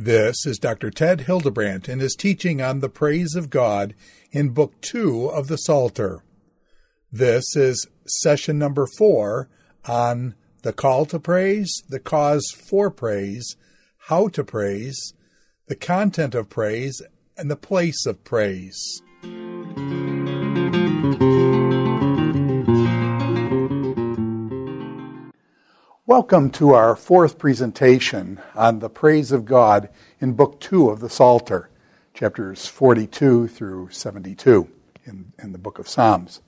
This is Dr. Ted Hildebrandt and his teaching on the praise of God in Book 2 of the Psalter. This is session number 4 on the call to praise, the cause for praise, how to praise, the content of praise, and the place of praise. Welcome to our fourth presentation on the praise of God in Book 2 of the Psalter, chapters 42 through 72 in the book of Psalms.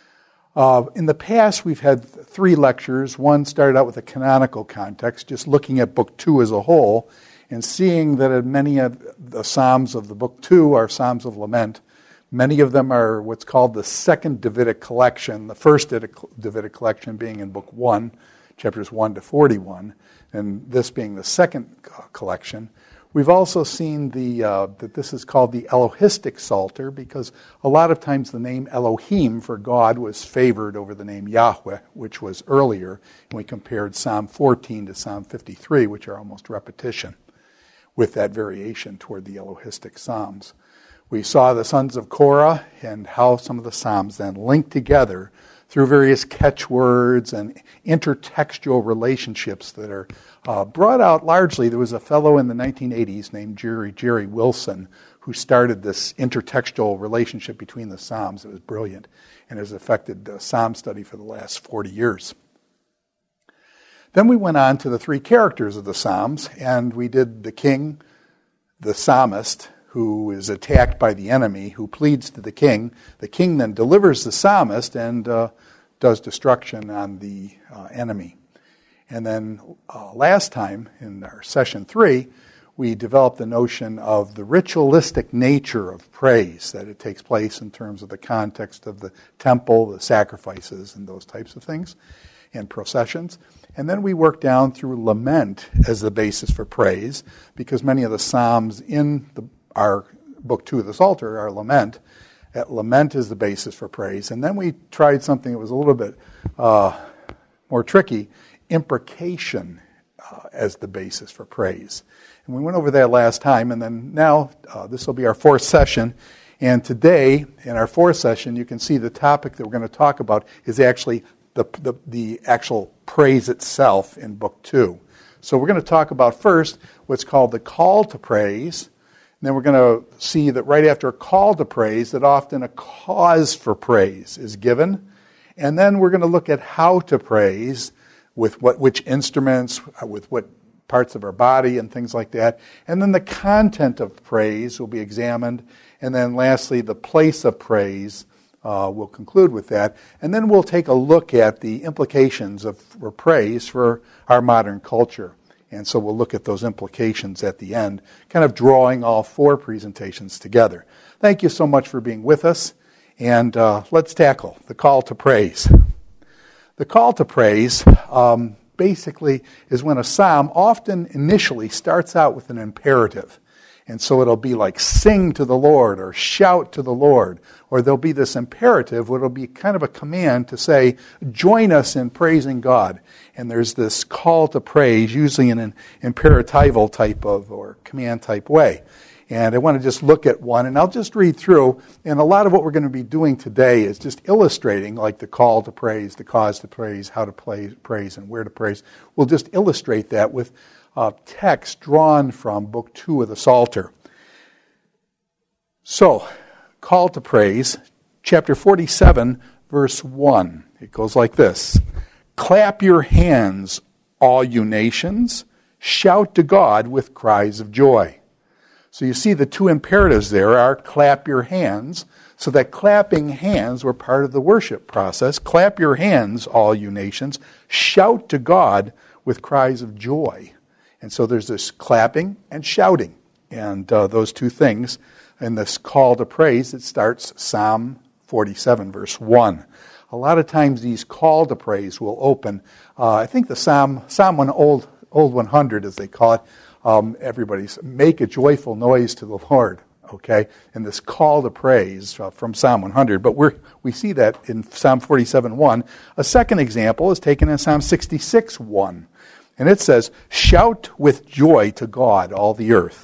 In the past, we've had 3 lectures. One started out with a canonical context, just looking at Book 2 as a whole, and seeing that many of the Psalms of the Book 2 are Psalms of Lament. Many of them are what's called the Second Davidic Collection, the First Davidic Collection being in Book 1, chapters 1 to 41, and this being the second collection. We've also seen that this is called the Elohistic Psalter because a lot of times the name Elohim for God was favored over the name Yahweh, which was earlier, and we compared Psalm 14 to Psalm 53, which are almost repetition, with that variation toward the Elohistic Psalms. We saw the sons of Korah and how some of the Psalms then link together through various catchwords and intertextual relationships that are brought out largely. There was a fellow in the 1980s named Jerry Wilson who started this intertextual relationship between the Psalms. It was brilliant and has affected Psalm study for the last 40 years. Then we went on to the 3 characters of the Psalms, and we did the king, the psalmist, who is attacked by the enemy, who pleads to the king. The king then delivers the psalmist and does destruction on the enemy. And then last time, in our session 3, we developed the notion of the ritualistic nature of praise, that it takes place in terms of the context of the temple, the sacrifices, and those types of things, and processions. And then we worked down through lament as the basis for praise, because many of the Psalms in our Book 2 of the Psalter are lament. Lament is the basis for praise. And then we tried something that was a little bit more tricky, imprecation as the basis for praise. And we went over that last time, and then now this will be our 4th session. And today, in our 4th session, you can see the topic that we're going to talk about is actually the actual praise itself in Book 2. So we're going to talk about first what's called the call to praise. And then we're going to see that right after a call to praise, that often a cause for praise is given. And then we're going to look at how to praise, with which instruments, with what parts of our body and things like that. And then the content of praise will be examined. And then lastly, the place of praise, we'll conclude with that. And then we'll take a look at the implications of praise for our modern culture. And so we'll look at those implications at the end, kind of drawing all 4 presentations together. Thank you so much for being with us. And let's tackle the call to praise. The call to praise basically is when a psalm often initially starts out with an imperative. And so it'll be like sing to the Lord or shout to the Lord. Or there'll be this imperative where it'll be kind of a command to say, join us in praising God. And there's this call to praise, usually in an imperatival type of or command type way. And I want to just look at one, and I'll just read through. And a lot of what we're going to be doing today is just illustrating, like the call to praise, the cause to praise, how to praise, and where to praise. We'll just illustrate that with text drawn from Book 2 of the Psalter. So, call to praise, chapter 47, verse 1. It goes like this. Clap your hands, all you nations. Shout to God with cries of joy. So you see the 2 imperatives there are clap your hands. So that clapping hands were part of the worship process. Clap your hands, all you nations. Shout to God with cries of joy. And so there's this clapping and shouting. And those 2 things in this call to praise, it starts Psalm 47, verse 1. A lot of times these call to praise will open, I think the Psalm 1, Old 100 as they call it, everybody's make a joyful noise to the Lord, okay? And this call to praise from Psalm 100. But we see that in Psalm 47:1. A second example is taken in Psalm 66:1. And it says, shout with joy to God, all the earth.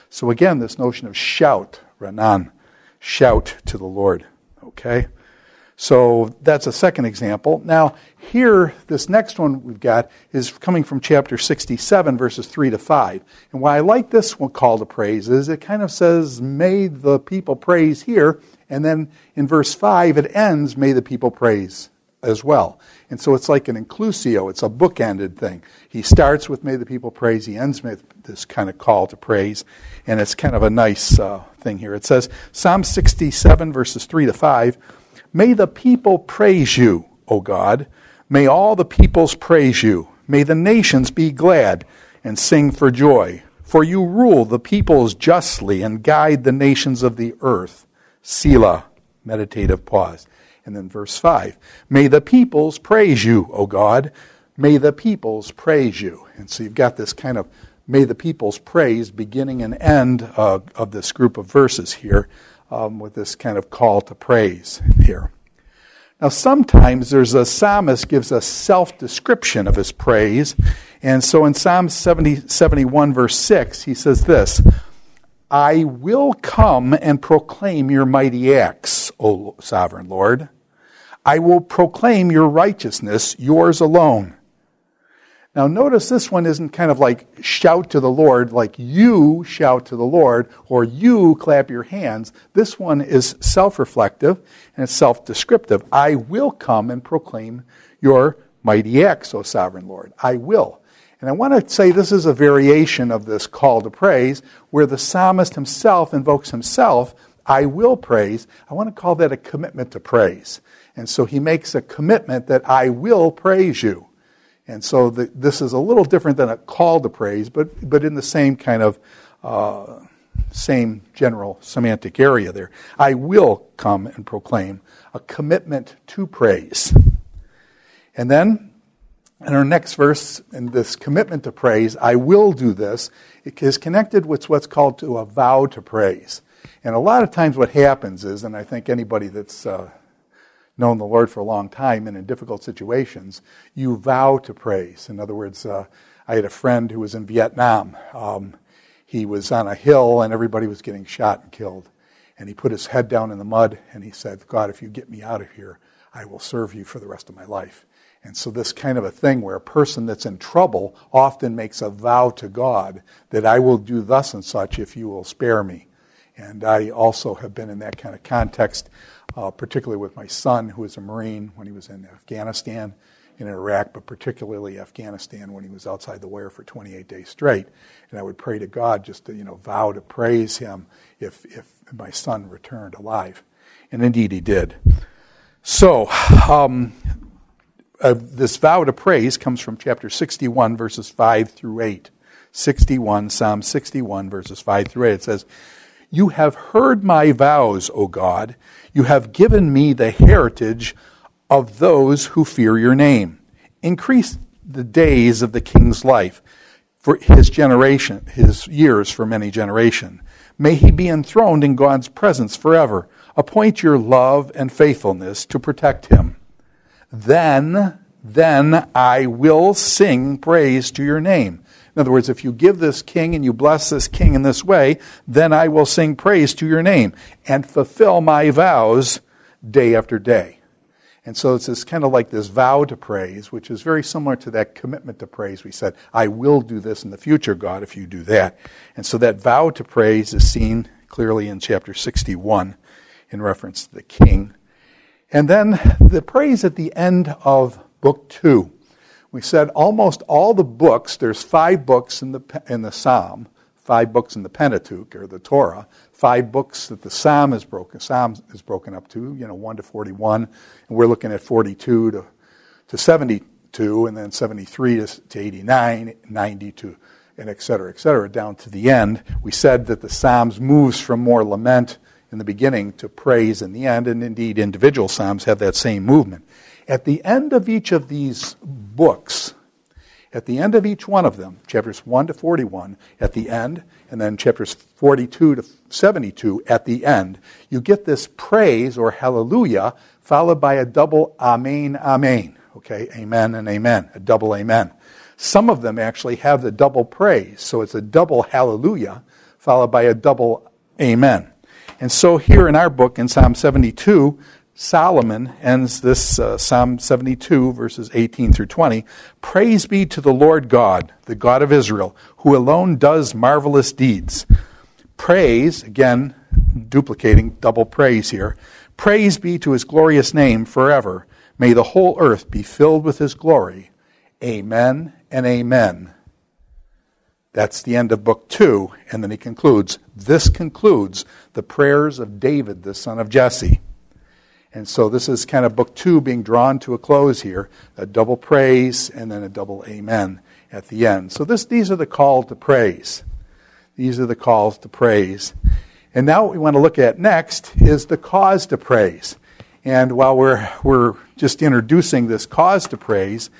So again, this notion of shout, Ranan, shout to the Lord. Okay? So that's a second example. Now, here, this next one we've got is coming from chapter 67, verses 3 to 5. And why I like this one, call to praise, is it kind of says, may the people praise here. And then in verse 5, it ends, may the people praise as well. And so it's like an inclusio. It's a bookended thing. He starts with may the people praise. He ends with this kind of call to praise. And it's kind of a nice thing here. It says, Psalm 67, verses 3 to 5, may the people praise you, O God. May all the peoples praise you. May the nations be glad and sing for joy. For you rule the peoples justly and guide the nations of the earth. Selah, meditative pause. And then verse 5, may the peoples praise you, O God. May the peoples praise you. And so you've got this kind of may the peoples praise beginning and end of this group of verses here. With this kind of call to praise here. Now, sometimes there's a psalmist gives a self-description of his praise. And so in Psalm 71, verse 6, he says this, I will come and proclaim your mighty acts, O sovereign Lord. I will proclaim your righteousness, yours alone. Now, notice this one isn't kind of like shout to the Lord, like you shout to the Lord, or you clap your hands. This one is self-reflective and it's self-descriptive. I will come and proclaim your mighty acts, O sovereign Lord. I will. And I want to say this is a variation of this call to praise, where the psalmist himself invokes himself, I will praise. I want to call that a commitment to praise. And so he makes a commitment that I will praise you. And so this is a little different than a call to praise, but in the same kind of, same general semantic area there. I will come and proclaim a commitment to praise. And then, in our next verse, in this commitment to praise, I will do this, it is connected with what's called to a vow to praise. And a lot of times what happens is, and I think anybody that's known the Lord for a long time and in difficult situations, you vow to praise. In other words, I had a friend who was in Vietnam. He was on a hill and everybody was getting shot and killed. And he put his head down in the mud and he said, God, if you get me out of here, I will serve you for the rest of my life. And so this kind of a thing where a person that's in trouble often makes a vow to God that I will do thus and such if you will spare me. And I also have been in that kind of context, particularly with my son, who was a Marine when he was in Afghanistan, in Iraq, but particularly Afghanistan when he was outside the wire for 28 days straight. And I would pray to God just to, vow to praise him if my son returned alive. And indeed he did. So this vow to praise comes from chapter 61, verses 5 through 8. Psalm 61, verses 5 through 8. It says, you have heard my vows, O God. You have given me the heritage of those who fear your name. Increase the days of the king's life for his years for many generations. May he be enthroned in God's presence forever. Appoint your love and faithfulness to protect him. Then I will sing praise to your name. In other words, if you give this king and you bless this king in this way, then I will sing praise to your name and fulfill my vows day after day. And so it's this kind of like this vow to praise, which is very similar to that commitment to praise. We said, I will do this in the future, God, if you do that. And so that vow to praise is seen clearly in chapter 61 in reference to the king. And then the praise at the end of book 2. We said almost all the books, there's 5 books in the Psalm, 5 books in the Pentateuch, or the Torah, 5 books that the Psalm is broken up to, 1 to 41, and we're looking at 42 to 72, and then 73 to 89, 90 to, and et cetera, down to the end. We said that the Psalms moves from more lament in the beginning to praise in the end, and indeed individual Psalms have that same movement. At the end of each of these books, at the end of each one of them, chapters 1 to 41 at the end, and then chapters 42 to 72 at the end, you get this praise or hallelujah followed by a double amen, amen. Okay, amen and amen, a double amen. Some of them actually have the double praise, so it's a double hallelujah followed by a double amen. And so here in our book, in Psalm 72, Solomon ends this Psalm 72, verses 18 through 20. Praise be to the Lord God, the God of Israel, who alone does marvelous deeds. Praise, again, duplicating double praise here. Praise be to his glorious name forever. May the whole earth be filled with his glory. Amen and amen. That's the end of book 2, and then he concludes, this concludes the prayers of David, the son of Jesse. And so this is kind of book 2 being drawn to a close here, a double praise and then a double amen at the end. So these are the call to praise. These are the calls to praise. And now what we want to look at next is the cause to praise. And while we're just introducing this cause to praise,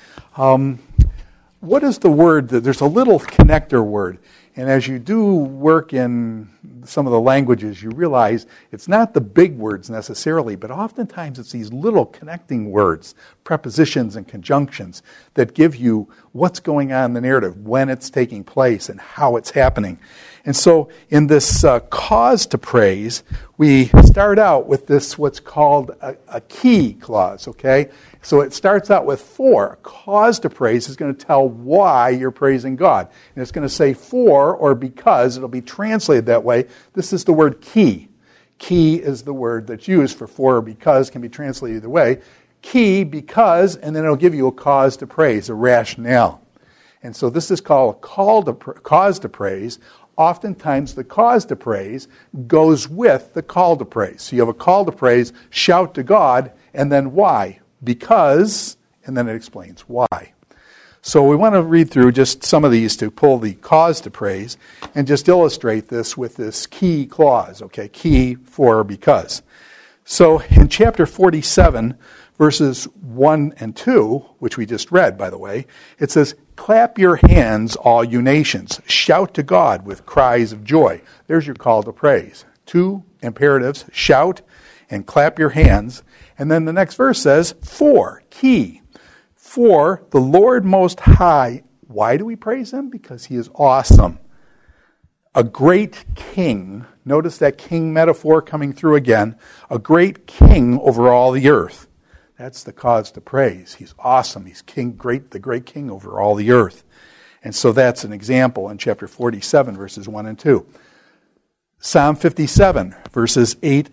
what is the word? There's a little connector word. And as you do work in some of the languages, you realize it's not the big words necessarily, but oftentimes it's these little connecting words, prepositions and conjunctions that give you what's going on in the narrative, when it's taking place, and how it's happening. And so in this cause to praise, we start out with this what's called a key clause, okay? So it starts out with for. Cause to praise is going to tell why you're praising God. And it's going to say for or because. It'll be translated that way. This is the word key. Key is the word that's used for or because, can be translated either way. Key, because, and then it'll give you a cause to praise, a rationale. And so this is called a cause to praise. Oftentimes the cause to praise goes with the call to praise. So you have a call to praise, shout to God, and then why? Because, and then it explains why. So we want to read through just some of these to pull the cause to praise and just illustrate this with this key clause, okay? Key, for, because. So in chapter 47, verses 1 and 2, which we just read, by the way, it says, clap your hands, all you nations. Shout to God with cries of joy. There's your call to praise. 2 imperatives, shout and clap your hands. And then the next verse says, for, key, for the Lord Most High. Why do we praise him? Because he is awesome. A great king. Notice that king metaphor coming through again. A great king over all the earth. That's the cause to praise. He's awesome. He's king, the great king over all the earth. And so that's an example in chapter 47, verses 1 and 2. Psalm 57, verses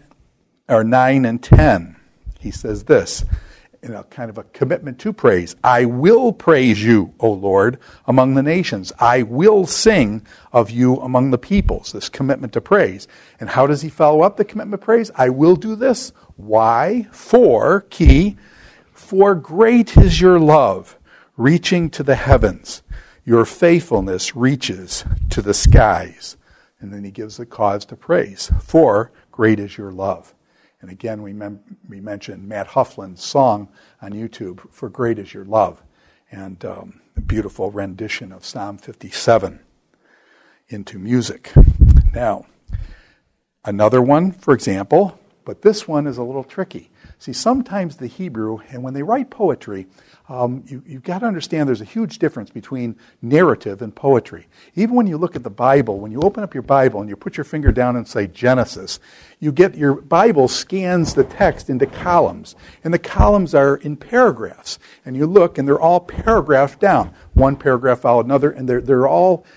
9 and 10. He says this, kind of a commitment to praise. I will praise you, O Lord, among the nations. I will sing of you among the peoples. This commitment to praise. And how does he follow up the commitment to praise? I will do this. Why? For, key, for great is your love, reaching to the heavens. Your faithfulness reaches to the skies. And then he gives the cause to praise. For great is your love. And again, we mentioned Matt Hufflin's song on YouTube, For Great Is Your Love, and a beautiful rendition of Psalm 57 into music. Now, another one, for example, but this one is a little tricky. See, sometimes the Hebrew, and when they write poetry, you've got to understand there's a huge difference between narrative and poetry. Even when you look at the Bible, when you open up your Bible and you put your finger down and say Genesis, your Bible scans the text into columns. And the columns are in paragraphs. And you look, and they're all paragraphed down. One paragraph followed another, and they're all,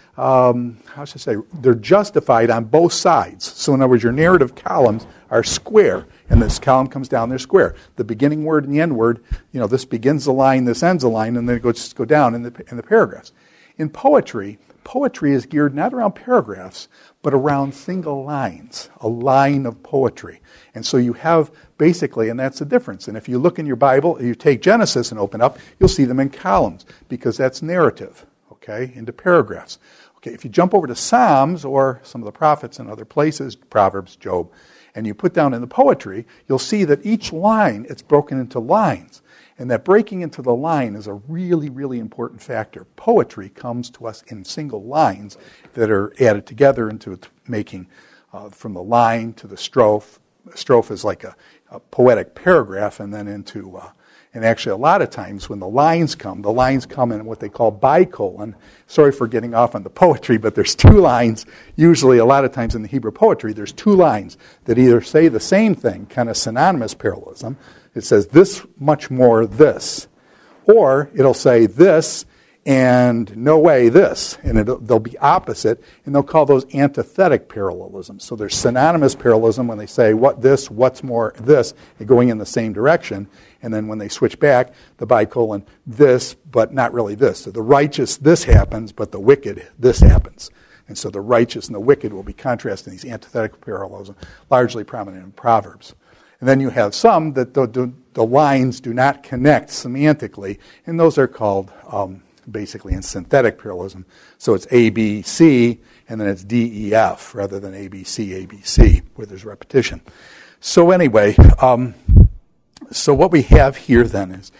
they're justified on both sides. So in other words, your narrative columns are square, and this column comes down, they're square. The beginning word and the end word, this begins a line, this ends a line, and then it goes go down in the paragraphs. In poetry is geared not around paragraphs, but around single lines, a line of poetry. And so you have basically, and that's the difference. And if you look in your Bible, you take Genesis and open up, you'll see them in columns, because that's narrative, okay, into paragraphs. Okay, if you jump over to Psalms or some of the prophets and other places, Proverbs, Job, and you put down in the poetry, you'll see that each line, it's broken into lines. And that breaking into the line is a really, really important factor. Poetry comes to us in single lines that are added together into making from the line to the strophe. A strophe is like a poetic paragraph, and then into And actually, a lot of times when the lines come in what they call bicolon. Sorry for getting off on the poetry, but there's two lines. Usually, a lot of times in the Hebrew poetry, there's two lines that either say the same thing, kind of synonymous parallelism. It says this much more this. Or it'll say this and no way this. And they'll be opposite, and they'll call those antithetic parallelisms. So there's synonymous parallelism when they say what this, what's more this, and going in the same direction. And then when they switch back, the bicolon, this, but not really this. So the righteous, this happens, but the wicked, this happens. And so the righteous and the wicked will be contrasting these antithetical parallelism, largely prominent in Proverbs. And then you have some that the lines do not connect semantically, and those are called basically in synthetic parallelism. So it's A, B, C, and then it's D, E, F, rather than A, B, C, where there's repetition. So anyway, so what we have here then is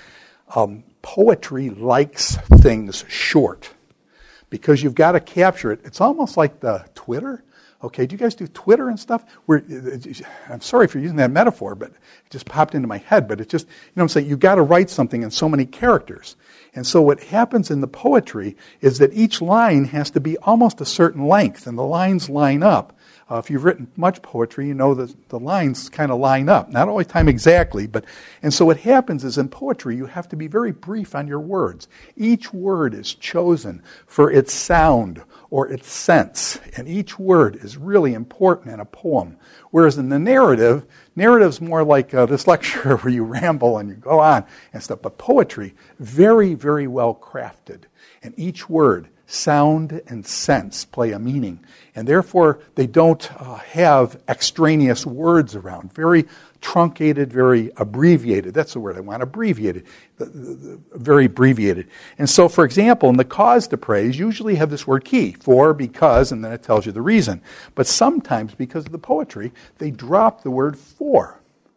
poetry likes things short because you've got to capture it. It's almost like the Twitter. Okay, do you guys do Twitter and stuff? I'm sorry for using that metaphor, but it just popped into my head. But it's just, what I'm saying? You've got to write something in so many characters. And so what happens in the poetry is that each line has to be almost a certain length, and the lines line up. If you've written much poetry, you know that the lines kind of line up. Not all the time exactly, and so what happens is in poetry, you have to be very brief on your words. Each word is chosen for its sound or its sense, and each word is really important in a poem. Whereas in the narrative's more like this lecture where you ramble and you go on and stuff. But poetry, very, very well crafted, and each word, sound and sense play a meaning. And therefore, they don't have extraneous words around. Very truncated, very abbreviated. That's the word I want, abbreviated. Very abbreviated. And so, for example, in the cause to praise, usually have this word key, for, because, and then it tells you the reason. But sometimes, because of the poetry, they drop the word for.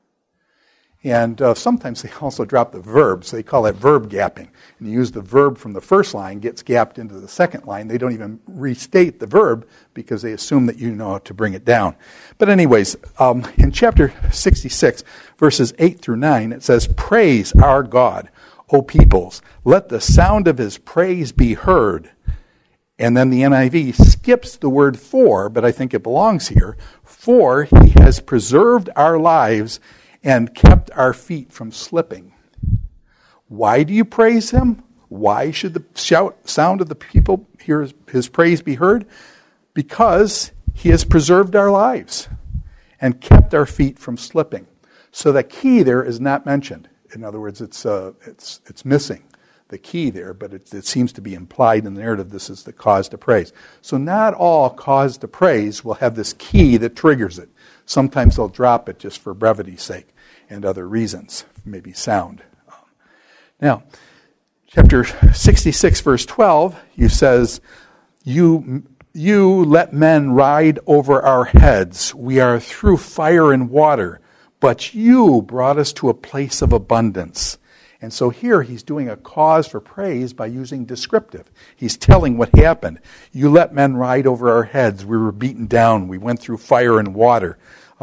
And sometimes they also drop the verb, so they call that verb gapping. And you use the verb from the first line, gets gapped into the second line. They don't even restate the verb because they assume that you know how to bring it down. But anyways, in chapter 66, verses 8 through 9, it says, "Praise our God, O peoples. Let the sound of his praise be heard." And then the NIV skips the word for, but I think it belongs here. "For he has preserved our lives and kept our feet from slipping." Why do you praise him? Why should the sound of the people hear his praise be heard? Because he has preserved our lives and kept our feet from slipping. So the key there is not mentioned. In other words, it's missing the key there, but it seems to be implied in the narrative. This is the cause to praise. So not all cause to praise will have this key that triggers it. Sometimes they'll drop it just for brevity's sake and other reasons, maybe sound. Now, chapter 66, verse 12, you says, You let men ride over our heads. We are through fire and water, but you brought us to a place of abundance. And so here he's doing a cause for praise by using descriptive. He's telling what happened. You let men ride over our heads. We were beaten down. We went through fire and water.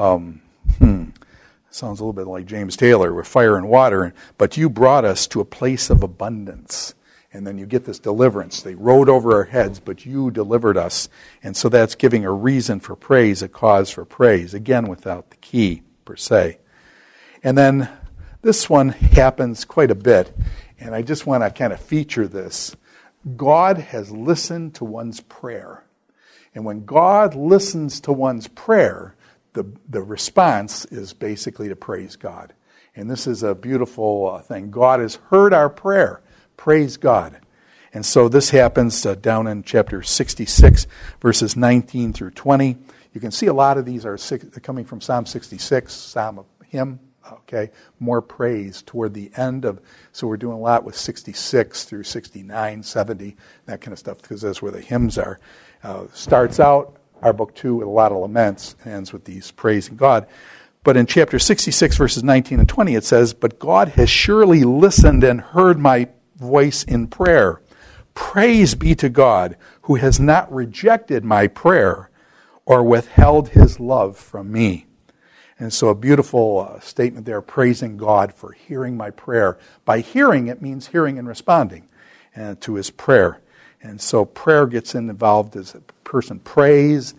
Sounds a little bit like James Taylor with fire and water. But you brought us to a place of abundance. And then you get this deliverance. They rode over our heads, but you delivered us. And so that's giving a reason for praise, a cause for praise. Again, without the key, per se. And then this one happens quite a bit. And I just want to kind of feature this. God has listened to one's prayer. And when God listens to one's prayer, the response is basically to praise God. And this is a beautiful thing. God has heard our prayer. Praise God. And so this happens down in chapter 66, verses 19 through 20. You can see a lot of these are coming from Psalm 66, Psalm of Hymn. Okay, more praise toward the end of, so we're doing a lot with 66 through 69, 70, that kind of stuff, because that's where the hymns are. Starts out our book 2 with a lot of laments, and ends with these praising God. But in chapter 66, verses 19 and 20, it says, "But God has surely listened and heard my voice in prayer. Praise be to God, who has not rejected my prayer or withheld his love from me." And so a beautiful statement there, praising God for hearing my prayer. By hearing, it means hearing and responding to his prayer. And so prayer gets involved as a person prays,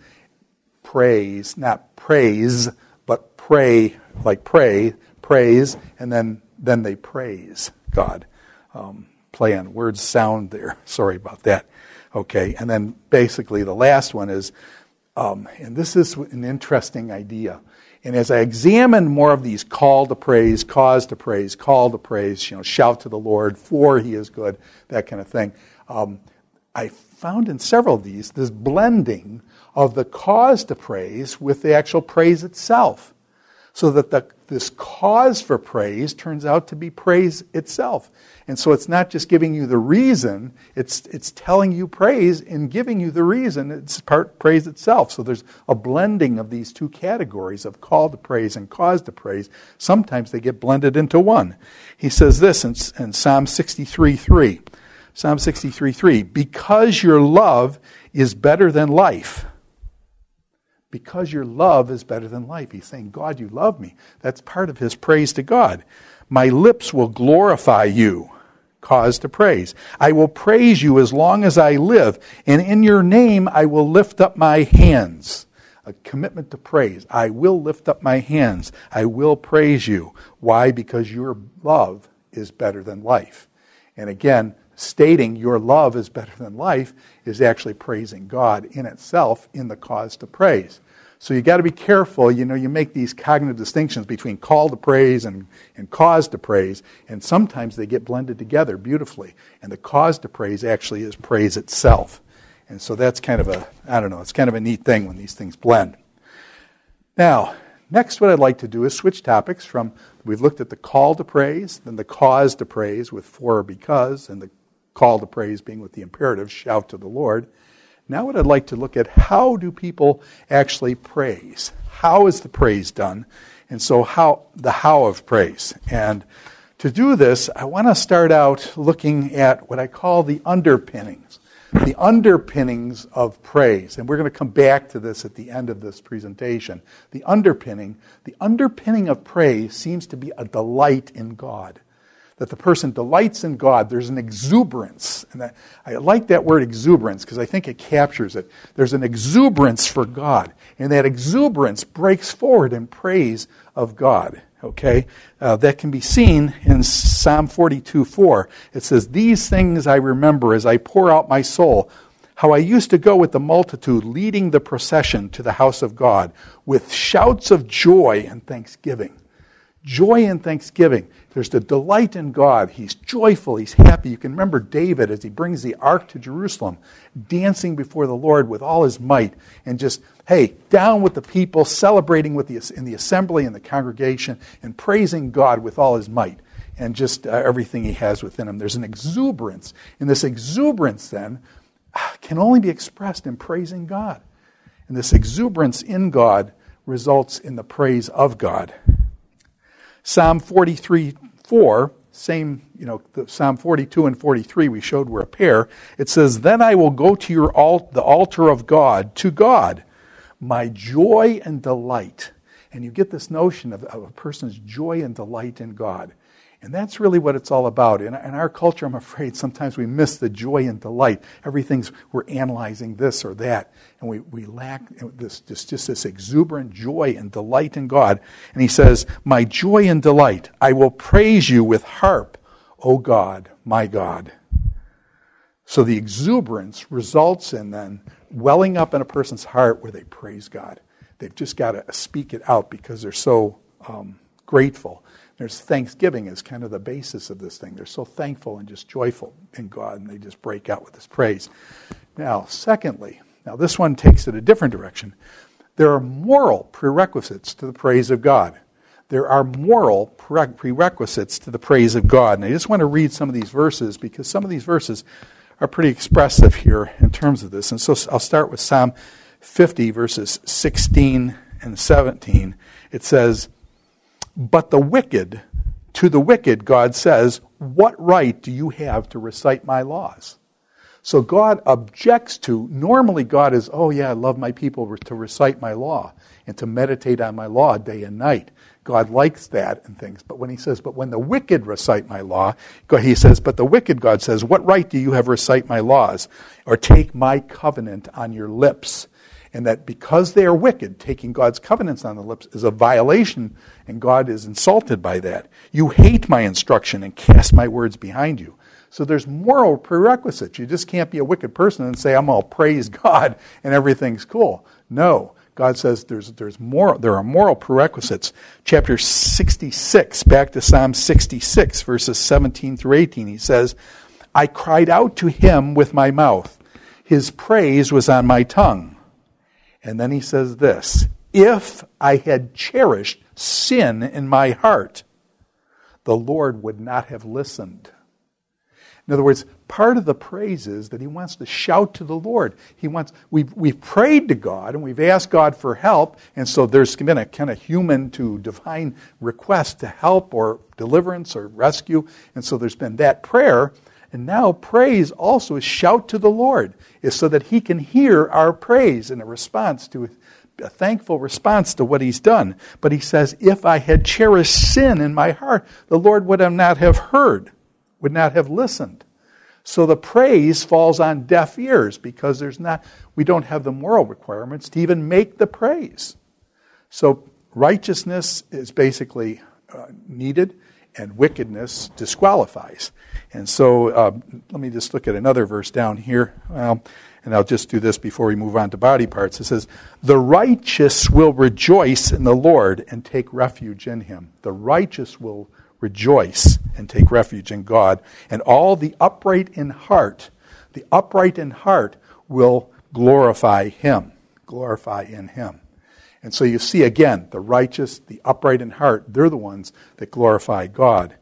not praise, but pray, like praise, and then they praise God. Play on words sound there. Sorry about that. Okay, and then basically the last one is, and this is an interesting idea. And as I examine more of these call to praise, cause to praise, call to praise, shout to the Lord, for he is good, that kind of thing, I found in several of these this blending of the cause to praise with the actual praise itself. So that this cause for praise turns out to be praise itself. And so it's not just giving you the reason, it's telling you praise and giving you the reason. It's part praise itself. So there's a blending of these two categories of call to praise and cause to praise. Sometimes they get blended into one. He says this in Psalm 63:3. Psalm 63:3, because your love is better than life. Because your love is better than life. He's saying, God, you love me. That's part of his praise to God. My lips will glorify you. Cause to praise. I will praise you as long as I live, and in your name I will lift up my hands. A commitment to praise. I will lift up my hands. I will praise you. Why? Because your love is better than life. And again, stating your love is better than life is actually praising God in itself in the cause to praise. So you got to be careful. You make these cognitive distinctions between call to praise and cause to praise, and sometimes they get blended together beautifully. And the cause to praise actually is praise itself. And so that's kind of it's kind of a neat thing when these things blend. Now, next what I'd like to do is switch topics from, we've looked at the call to praise, then the cause to praise with for or because, and the call to praise being with the imperative, shout to the Lord. Now what I'd like to look at, how do people actually praise? How is the praise done? And so the how of praise. And to do this, I want to start out looking at what I call the underpinnings. The underpinnings of praise. And we're going to come back to this at the end of this presentation. The underpinning of praise seems to be a delight in God. That the person delights in God. There's an exuberance. And I like that word exuberance because I think it captures it. There's an exuberance for God. And that exuberance breaks forward in praise of God. Okay? That can be seen in Psalm 42:4. It says, these things I remember as I pour out my soul, how I used to go with the multitude leading the procession to the house of God with shouts of joy and thanksgiving. Joy and thanksgiving. There's the delight in God. He's joyful. He's happy. You can remember David as he brings the ark to Jerusalem, dancing before the Lord with all his might, and just, down with the people, celebrating in the assembly and the congregation, and praising God with all his might, and just everything he has within him. There's an exuberance. And this exuberance, then, can only be expressed in praising God. And this exuberance in God results in the praise of God. Psalm 43:4, same, the Psalm 42 and 43 we showed were a pair. It says, then I will go to the altar of God, to God, my joy and delight. And you get this notion of a person's joy and delight in God. And that's really what it's all about. In our culture, I'm afraid sometimes we miss the joy and delight. We're analyzing this or that. And we lack this exuberant joy and delight in God. And he says, my joy and delight, I will praise you with harp, O God, my God. So the exuberance results in then welling up in a person's heart where they praise God. They've just got to speak it out because they're so grateful. There's thanksgiving as kind of the basis of this thing. They're so thankful and just joyful in God, and they just break out with this praise. Now, secondly, this one takes it a different direction. There are moral prerequisites to the praise of God. There are moral prerequisites to the praise of God. And I just want to read some of these verses because some of these verses are pretty expressive here in terms of this. And so I'll start with Psalm 50, verses 16 and 17. It says, but to the wicked, God says, what right do you have to recite my laws? So God objects to, normally God is, oh yeah, I love my people to recite my law and to meditate on my law day and night. God likes that and things. But when he says, but when the wicked recite my law, he says, but the wicked, God says, what right do you have to recite my laws or take my covenant on your lips? And that because they are wicked, taking God's covenants on the lips is a violation, and God is insulted by that. You hate my instruction and cast my words behind you. So there's moral prerequisites. You just can't be a wicked person and say, I'm all praise God and everything's cool. No. God says there are moral prerequisites. Chapter 66, back to Psalm 66, verses 17 through 18, he says, I cried out to him with my mouth. His praise was on my tongue. And then he says this, if I had cherished sin in my heart, the Lord would not have listened. In other words, part of the praise is that he wants to shout to the Lord. We've prayed to God and we've asked God for help, and so there's been a kind of human to divine request to help or deliverance or rescue, and so there's been that prayer. And now praise also is shout to the Lord, is so that he can hear our praise in a thankful response to what he's done. But he says, if I had cherished sin in my heart, the Lord would not have heard, would not have listened. So the praise falls on deaf ears because we don't have the moral requirements to even make the praise. So righteousness is basically needed, and wickedness disqualifies. And so let me just look at another verse down here. And I'll just do this before we move on to body parts. It says, the righteous will rejoice in the Lord and take refuge in him. The righteous will rejoice and take refuge in God. And all the upright in heart will glorify him, glorify in him. And so you see again, the righteous, the upright in heart, they're the ones that glorify God.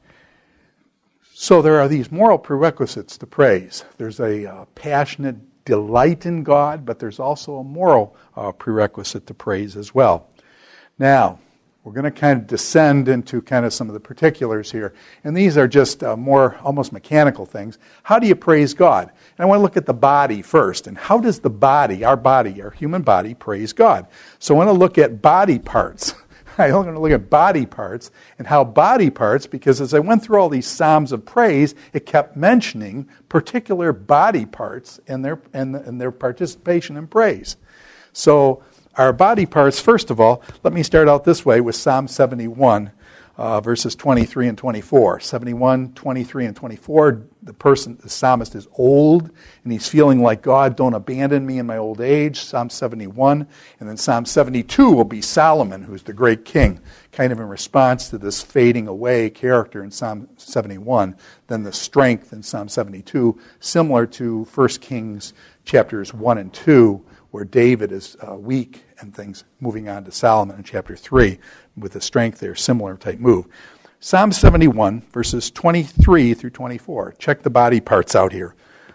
So there are these moral prerequisites to praise. There's a passionate delight in God, but there's also a moral prerequisite to praise as well. Now, we're going to kind of descend into kind of some of the particulars here. And these are just more almost mechanical things. How do you praise God? And I want to look at the body first. And how does the body, our human body, praise God? So I want to look at body parts. I'm going to look at body parts and how body parts, because as I went through all these psalms of praise, it kept mentioning particular body parts and their participation in praise. So our body parts, first of all, let me start out this way with Psalm 71, verses 23 and 24. 71, 23, and 24, the psalmist is old, and he's feeling like, God, don't abandon me in my old age. Psalm 71. And then Psalm 72 will be Solomon, who's the great king, kind of in response to this fading away character in Psalm 71. Then the strength in Psalm 72, similar to 1 Kings chapters 1 and 2, where David is weak and things, moving on to Solomon in chapter 3 with the strength there, similar type move. Psalm 71, verses 23 through 24. Check the body parts out here.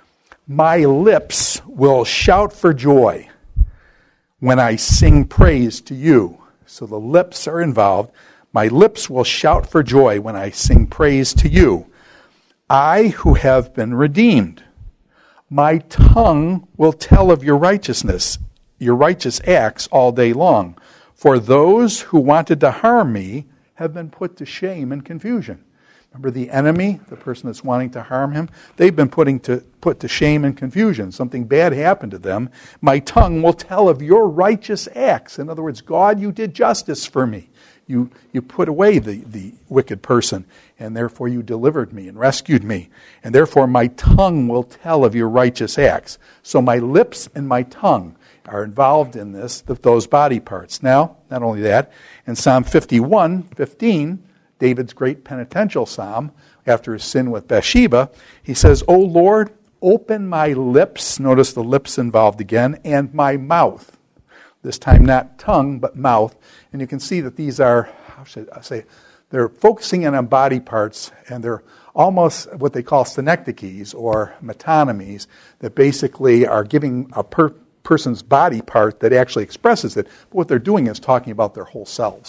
My lips will shout for joy when I sing praise to you. So the lips are involved. My lips will shout for joy when I sing praise to you. I who have been redeemed. My tongue will tell of your righteousness, your righteous acts all day long. For those who wanted to harm me have been put to shame and confusion. Remember the enemy, the person that's wanting to harm him? They've been put to shame and confusion. Something bad happened to them. My tongue will tell of your righteous acts. In other words, God, you did justice for me. You put away the wicked person, and therefore you delivered me and rescued me. And therefore my tongue will tell of your righteous acts. So my lips and my tongue are involved in those body parts. Now, not only that, in Psalm 51:15, David's great penitential psalm, after his sin with Bathsheba, he says, O Lord, open my lips, notice the lips involved again, and my mouth. This time not tongue, but mouth. And you can see that these are, how should I say, they're focusing in on body parts, and they're almost what they call synecdoches or metonymies, that basically are giving a person's body part that actually expresses it. But what they're doing is talking about their whole selves.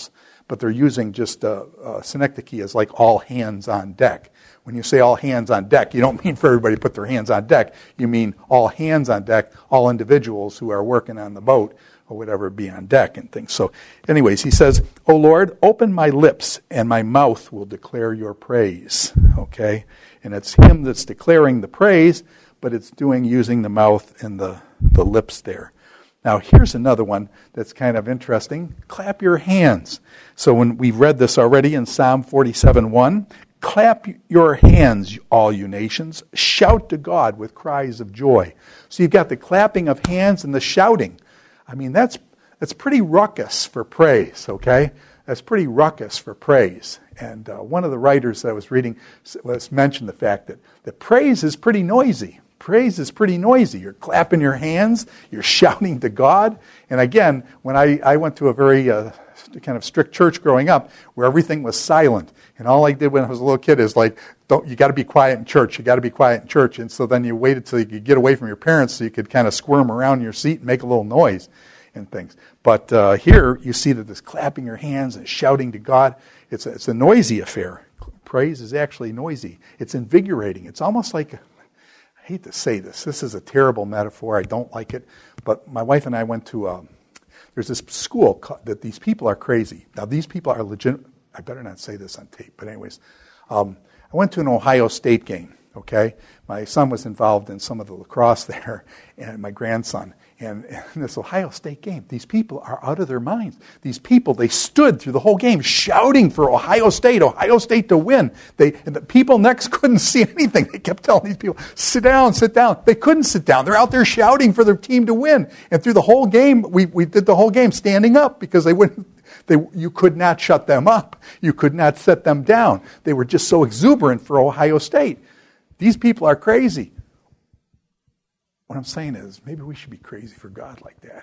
but they're using just synecdoche as like all hands on deck. When you say all hands on deck, you don't mean for everybody to put their hands on deck. You mean all hands on deck, all individuals who are working on the boat or whatever be on deck and things. So anyways, he says, "O Lord, open my lips and my mouth will declare your praise." Okay? And it's him that's declaring the praise, but it's using the mouth and the lips there. Now, here's another one that's kind of interesting. Clap your hands. So when we've read this already in Psalm 47:1, clap your hands, all you nations. Shout to God with cries of joy. So you've got the clapping of hands and the shouting. I mean, that's pretty ruckus for praise, okay? That's pretty ruckus for praise. And one of the writers that I was reading mentioned the fact that praise is pretty noisy. Praise is pretty noisy. You're clapping your hands. You're shouting to God. And again, when I went to a very kind of strict church growing up where everything was silent. And all I did when I was a little kid is like, you got to be quiet in church. You got to be quiet in church. And so then you waited till you could get away from your parents so you could kind of squirm around in your seat and make a little noise and things. But here you see that this clapping your hands and shouting to God, it's a noisy affair. Praise is actually noisy. It's invigorating. It's almost like, I hate to say this. This is a terrible metaphor. I don't like it. But my wife and I went to, there's this school that these people are crazy. Now, these people are legit. I better not say this on tape. But anyways, I went to an Ohio State game, okay? My son was involved in some of the lacrosse there, and my grandson. And in this Ohio State game, these people are out of their minds. These people, they stood through the whole game shouting for Ohio State to win. And the people next couldn't see anything. They kept telling these people, sit down, sit down. They couldn't sit down. They're out there shouting for their team to win. And through the whole game, we did the whole game standing up because you could not shut them up. You could not set them down. They were just so exuberant for Ohio State. These people are crazy. What I'm saying is, maybe we should be crazy for God like that.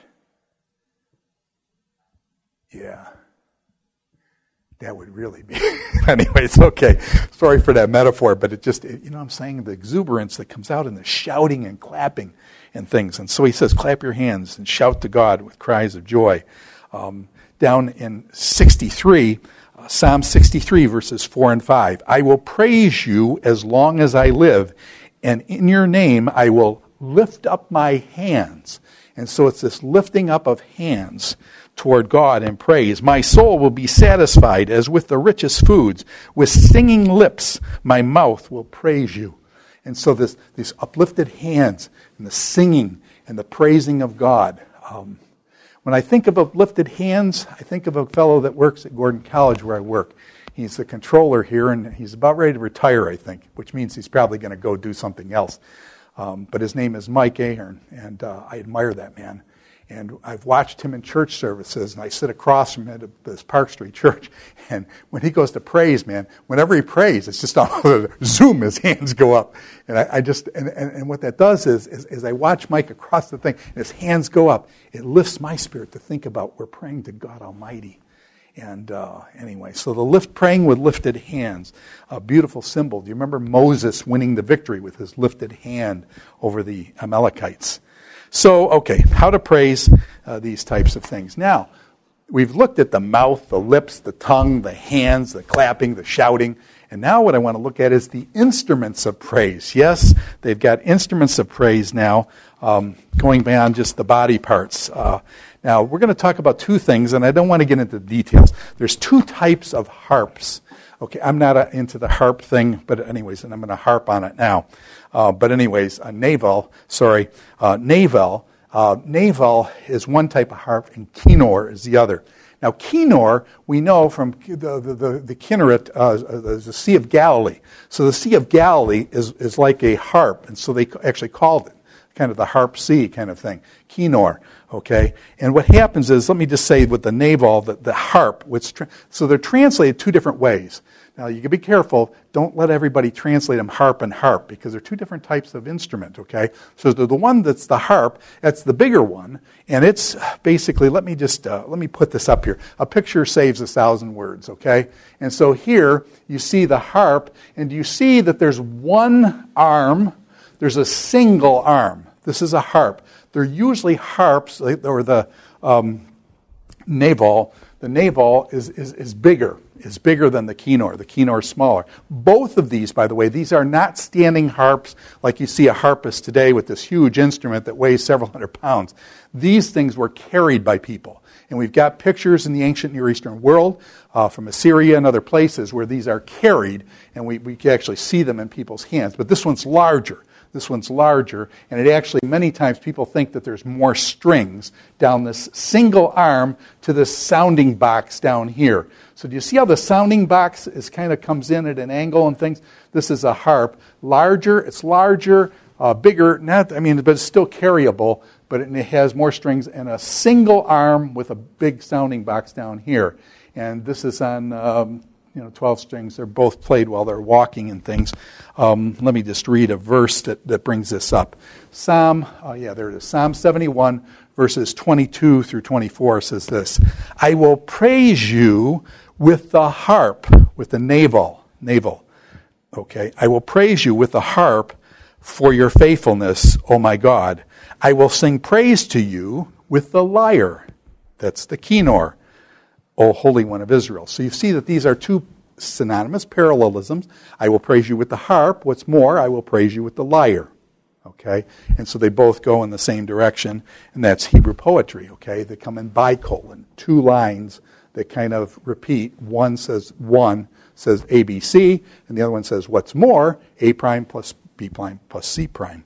Yeah. That would really be. Anyways, okay. Sorry for that metaphor, but it just, you know what I'm saying? The exuberance that comes out in the shouting and clapping and things. And so he says, clap your hands and shout to God with cries of joy. Down in 63, Psalm 63, verses 4 and 5. I will praise you as long as I live, and in your name I will lift up my hands. And so it's this lifting up of hands toward God in praise. My soul will be satisfied as with the richest foods. With singing lips, my mouth will praise you. And so these uplifted hands and the singing and the praising of God. When I think of uplifted hands, I think of a fellow that works at Gordon College where I work. He's the controller here, and he's about ready to retire, I think, which means he's probably going to go do something else. But his name is Mike Ahern, and I admire that man. And I've watched him in church services, and I sit across from him at this Park Street church. And when he goes to praise, man, whenever he prays, it's just zoom, his hands go up. And and what that does is I watch Mike across the thing, and his hands go up. It lifts my spirit to think about we're praying to God Almighty. And anyway, so praying with lifted hands, a beautiful symbol. Do you remember Moses winning the victory with his lifted hand over the Amalekites? So, okay, how to praise these types of things. Now, we've looked at the mouth, the lips, the tongue, the hands, the clapping, the shouting. And now what I want to look at is the instruments of praise. Yes, they've got instruments of praise now, going beyond just the body parts. Now, we're going to talk about two things, and I don't want to get into the details. There's two types of harps. Okay, I'm not into the harp thing, but anyways, and I'm going to harp on it now. But anyways, navel is one type of harp, and kinnor is the other. Now, kinnor, we know from the Kinneret, the Sea of Galilee. So the Sea of Galilee is like a harp, and so they actually called it kind of the harp sea kind of thing, kinnor, okay? And what happens is, let me just say with the navel, the harp, so they're translated two different ways. Now, you can be careful. Don't let everybody translate them harp and harp, because they're two different types of instrument, okay? So the one that's the harp, that's the bigger one, and it's basically, let me put this up here. A picture saves 1,000 words, okay? And so here, you see the harp, and you see that there's one arm. There's a single arm. This is a harp. They're usually harps, or the navel. the navel is bigger than the kinnor. The kinnor is smaller. Both of these, by the way, these are not standing harps like you see a harpist today with this huge instrument that weighs several hundred pounds. These things were carried by people. And we've got pictures in the ancient Near Eastern world from Assyria and other places where these are carried, and we can actually see them in people's hands. But this one's larger. This one's larger, and it actually, many times people think that there's more strings down this single arm to this sounding box down here. So do you see how the sounding box kind of comes in at an angle and things? This is a harp. It's larger, bigger, but it's still carryable, but it has more strings and a single arm with a big sounding box down here. And this is on 12 strings. They're both played while they're walking and things. Let me just read a verse that brings this up. Psalm 71, verses 22 through 24 says this: I will praise you with the harp, with the navel. Okay, I will praise you with the harp for your faithfulness, O my God. I will sing praise to you with the lyre. That's the kinnor, O Holy One of Israel. So you see that these are two synonymous parallelisms. I will praise you with the harp. What's more, I will praise you with the lyre. Okay? And so they both go in the same direction, and that's Hebrew poetry. Okay? They come in bicolon, two lines that kind of repeat. One says ABC, and the other one says what's more, A prime plus B prime plus C prime.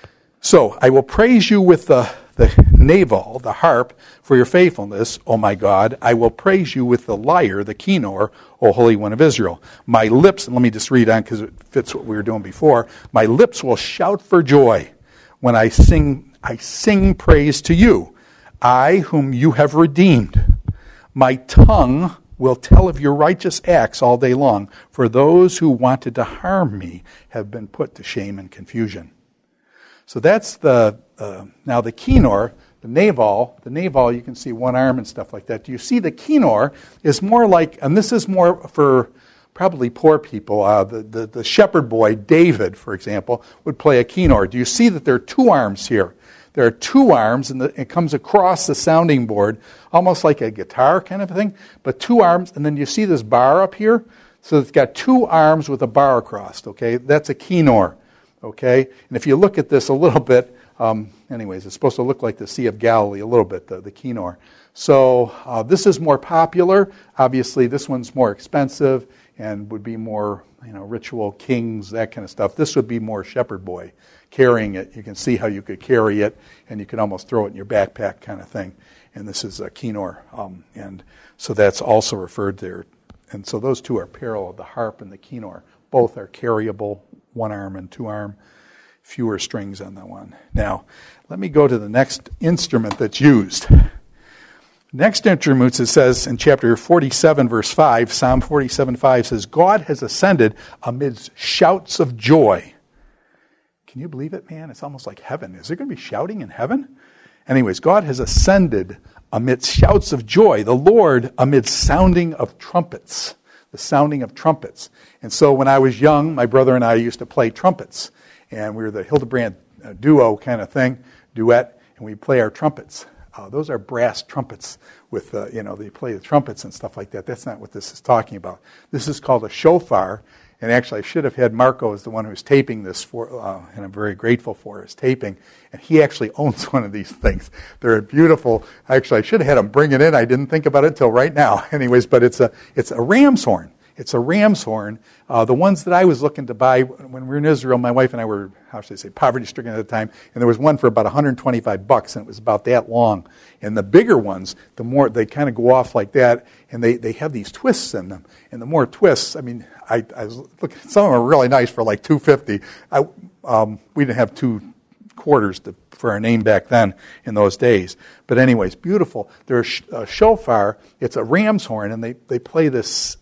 So I will praise you with the navel, the harp, for your faithfulness, O my God. I will praise you with the lyre, the kinnor, O Holy One of Israel. My lips, and let me just read on because it fits what we were doing before. My lips will shout for joy when I sing praise to you, I whom you have redeemed. My tongue will tell of your righteous acts all day long, for those who wanted to harm me have been put to shame and confusion. So that's now the kinnor, the navel. The navel, you can see one arm and stuff like that. Do you see the kinnor is more like, and this is more for probably poor people. The shepherd boy, David, for example, would play a kinnor. Do you see that there are two arms here? There are two arms, and it comes across the sounding board, almost like a guitar kind of thing, but two arms, and then you see this bar up here? So it's got two arms with a bar across, okay? That's a kinnor. Okay, and if you look at this a little bit, it's supposed to look like the Sea of Galilee a little bit, the kinnor. So this is more popular. Obviously, this one's more expensive and would be more, ritual kings, that kind of stuff. This would be more shepherd boy carrying it. You can see how you could carry it, and you could almost throw it in your backpack kind of thing. And this is a kinnor, and so that's also referred there. And so those two are parallel, the harp and the kinnor. Both are carryable, one arm and two arm, fewer strings on that one. Now, let me go to the next instrument that's used. Next instrument, it says in chapter 47, verse 5, Psalm 47:5 says, God has ascended amidst shouts of joy. Can you believe it, man? It's almost like heaven. Is there going to be shouting in heaven? Anyways, God has ascended amidst shouts of joy, the Lord amidst sounding of trumpets. The sounding of trumpets. And so when I was young, my brother and I used to play trumpets. And we were the Hildebrand duo kind of thing, duet, and we play our trumpets. Those are brass trumpets with, they play the trumpets and stuff like that. That's not what this is talking about. This is called a shofar. And actually, I should have had Marco as the one who's taping this for, and I'm very grateful for his taping. And he actually owns one of these things. They're beautiful. Actually, I should have had him bring it in. I didn't think about it until right now. Anyways, but it's a ram's horn. It's a ram's horn. The ones that I was looking to buy when we were in Israel, my wife and I were, poverty-stricken at the time, and there was one for about $125, and it was about that long. And the bigger ones, the more they kind of go off like that, and they have these twists in them. And the more twists, I was looking, some of them are really nice for like $250. We didn't have $2 for our name back then in those days. But anyways, beautiful. There's a shofar. It's a ram's horn, and they play this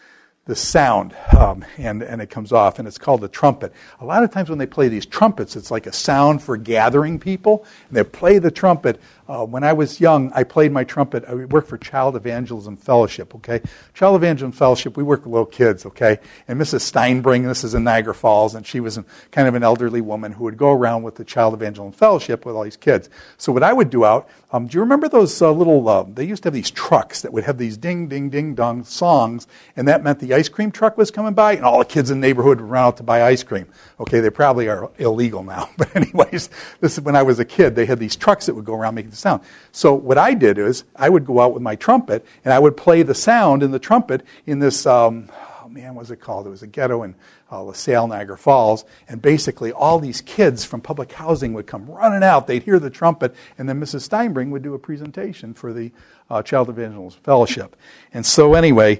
sound, and it comes off, and it's called the trumpet. A lot of times when they play these trumpets, it's like a sound for gathering people, and they play the trumpet when I was young, I played my trumpet. I worked for Child Evangelism Fellowship, okay? Child Evangelism Fellowship, we work with little kids, okay? And Mrs. Steinbring, this is in Niagara Falls, and she was kind of an elderly woman who would go around with the Child Evangelism Fellowship with all these kids. So what I would do out, do you remember those little, they used to have these trucks that would have these ding, ding, ding, dong songs, and that meant the ice cream truck was coming by, and all the kids in the neighborhood would run out to buy ice cream. Okay, they probably are illegal now, but anyways, this is when I was a kid. They had these trucks that would go around making the sound. So what I did is I would go out with my trumpet, and I would play the sound in the trumpet in this, what was it called? It was a ghetto in LaSalle, Niagara Falls, and basically all these kids from public housing would come running out. They'd hear the trumpet, and then Mrs. Steinbring would do a presentation for the Child Evangelism Fellowship. And so anyway,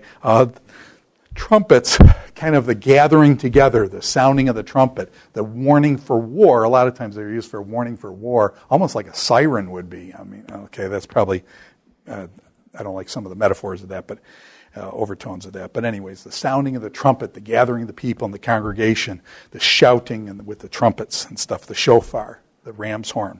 trumpets, kind of the gathering together, the sounding of the trumpet, the warning for war. A lot of times they're used for warning for war, almost like a siren would be. I mean, okay, that's probably, I don't like some of the metaphors of that, but overtones of that. But anyways, the sounding of the trumpet, the gathering of the people in the congregation, the shouting and with the trumpets and stuff, the shofar, the ram's horn.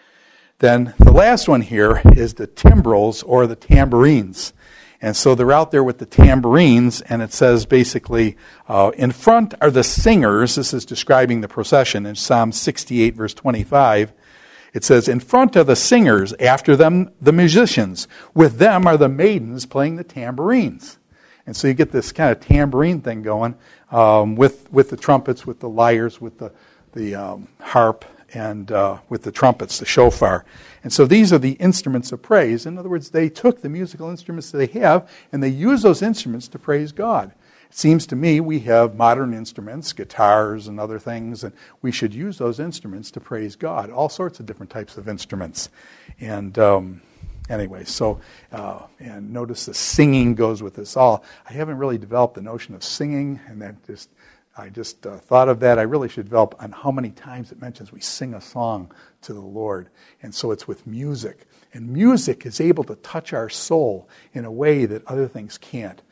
Then the last one here is the timbrels or the tambourines. And so they're out there with the tambourines, and it says basically, in front are the singers. This is describing the procession in Psalm 68, verse 25. It says, in front are the singers, after them the musicians. With them are the maidens playing the tambourines. And so you get this kind of tambourine thing going with the trumpets, with the lyres, with the harp, and with the trumpets, the shofar. And so these are the instruments of praise. In other words, they took the musical instruments that they have, and they use those instruments to praise God. It seems to me we have modern instruments, guitars and other things, and we should use those instruments to praise God, all sorts of different types of instruments. And anyway, so, and notice the singing goes with this all. I haven't really developed the notion of singing, and I just thought of that. I really should develop on how many times it mentions we sing a song to the Lord. And so it's with music. And music is able to touch our soul in a way that other things can't.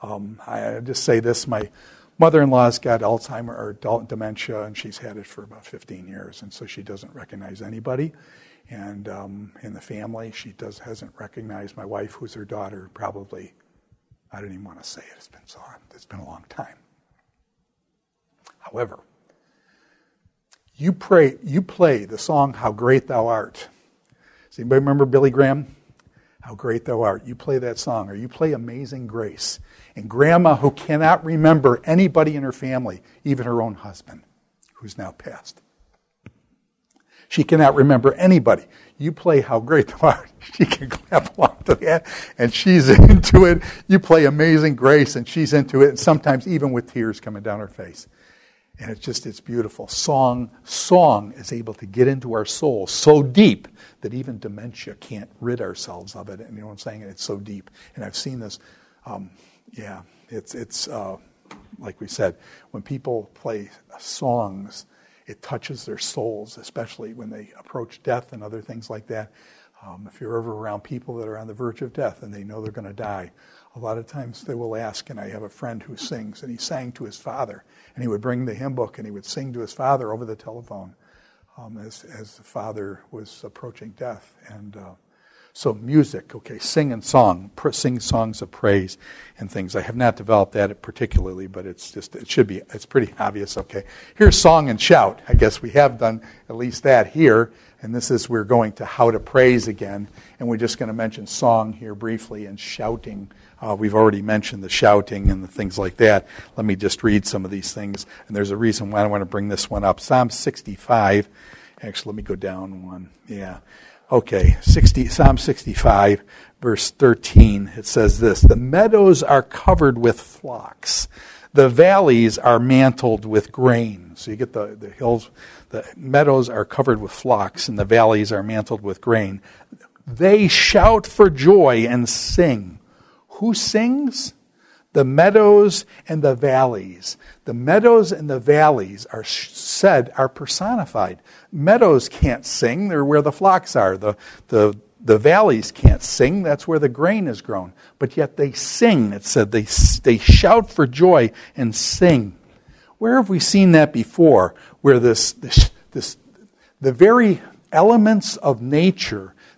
I just say this, my mother-in-law's got Alzheimer's or adult dementia, and she's had it for about 15 years, and so she doesn't recognize anybody. And in the family, she hasn't recognized my wife, who's her daughter, probably, I don't even want to say it, it's been a long time. However, you play the song, How Great Thou Art. Does anybody remember Billy Graham? How Great Thou Art. You play that song, or you play Amazing Grace. And Grandma, who cannot remember anybody in her family, even her own husband, who's now passed. She cannot remember anybody. You play How Great Thou Art. She can clap along to that, and she's into it. You play Amazing Grace, and she's into it, and sometimes even with tears coming down her face. And it's beautiful. Song is able to get into our soul so deep that even dementia can't rid ourselves of it. And you know what I'm saying? It's so deep. And I've seen this. It's like we said, when people play songs, it touches their souls, especially when they approach death and other things like that. If you're ever around people that are on the verge of death and they know they're going to die, a lot of times they will ask, and I have a friend who sings, and he sang to his father, and he would bring the hymn book and he would sing to his father over the telephone as the father was approaching death. And so music, okay, sing songs of praise and things. I have not developed that particularly, but it's pretty obvious, okay. Here's song and shout. I guess we have done at least that here. And we're going to how to praise again. And we're just going to mention song here briefly and shouting. We've already mentioned the shouting and the things like that. Let me just read some of these things. And there's a reason why I want to bring this one up. Psalm 65. Actually, let me go down one. Yeah. Okay. Psalm 65, verse 13. It says this: the meadows are covered with flocks. The valleys are mantled with grain. So you get the hills, the meadows are covered with flocks, and the valleys are mantled with grain. They shout for joy and sing. Who sings? The meadows and the valleys. The meadows and the valleys are personified. Meadows can't sing. They're where the flocks are. The valleys can't sing. That's where the grain is grown. But yet they sing. It said they shout for joy and sing. Where have we seen that before? Where the very elements of nature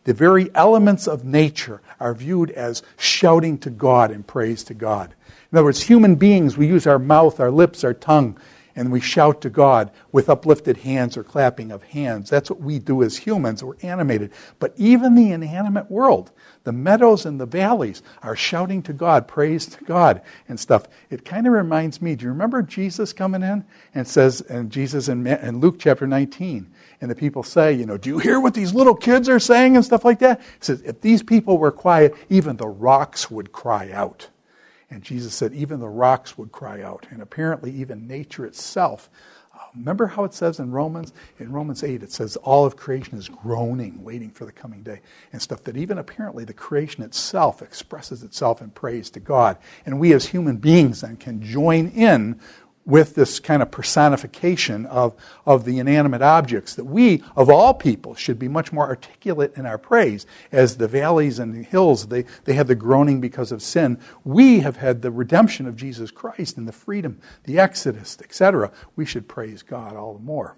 The very elements of nature are viewed as shouting to God and praise to God. In other words, human beings, we use our mouth, our lips, our tongue, and we shout to God with uplifted hands or clapping of hands. That's what we do as humans. We're animated. But even the inanimate world, the meadows and the valleys, are shouting to God, praise to God and stuff. It kind of reminds me, do you remember Jesus coming in? And it says, and Jesus in Luke chapter 19, and the people say, do you hear what these little kids are saying and stuff like that? He says, if these people were quiet, even the rocks would cry out. And Jesus said, even the rocks would cry out. And apparently even nature itself. Remember how it says in Romans? In Romans 8, it says all of creation is groaning, waiting for the coming day. And stuff that even apparently the creation itself expresses itself in praise to God. And we as human beings then can join in with this kind of personification of the inanimate objects, that we, of all people, should be much more articulate in our praise. As the valleys and the hills, they have the groaning because of sin. We have had the redemption of Jesus Christ and the freedom, the Exodus, etc. We should praise God all the more.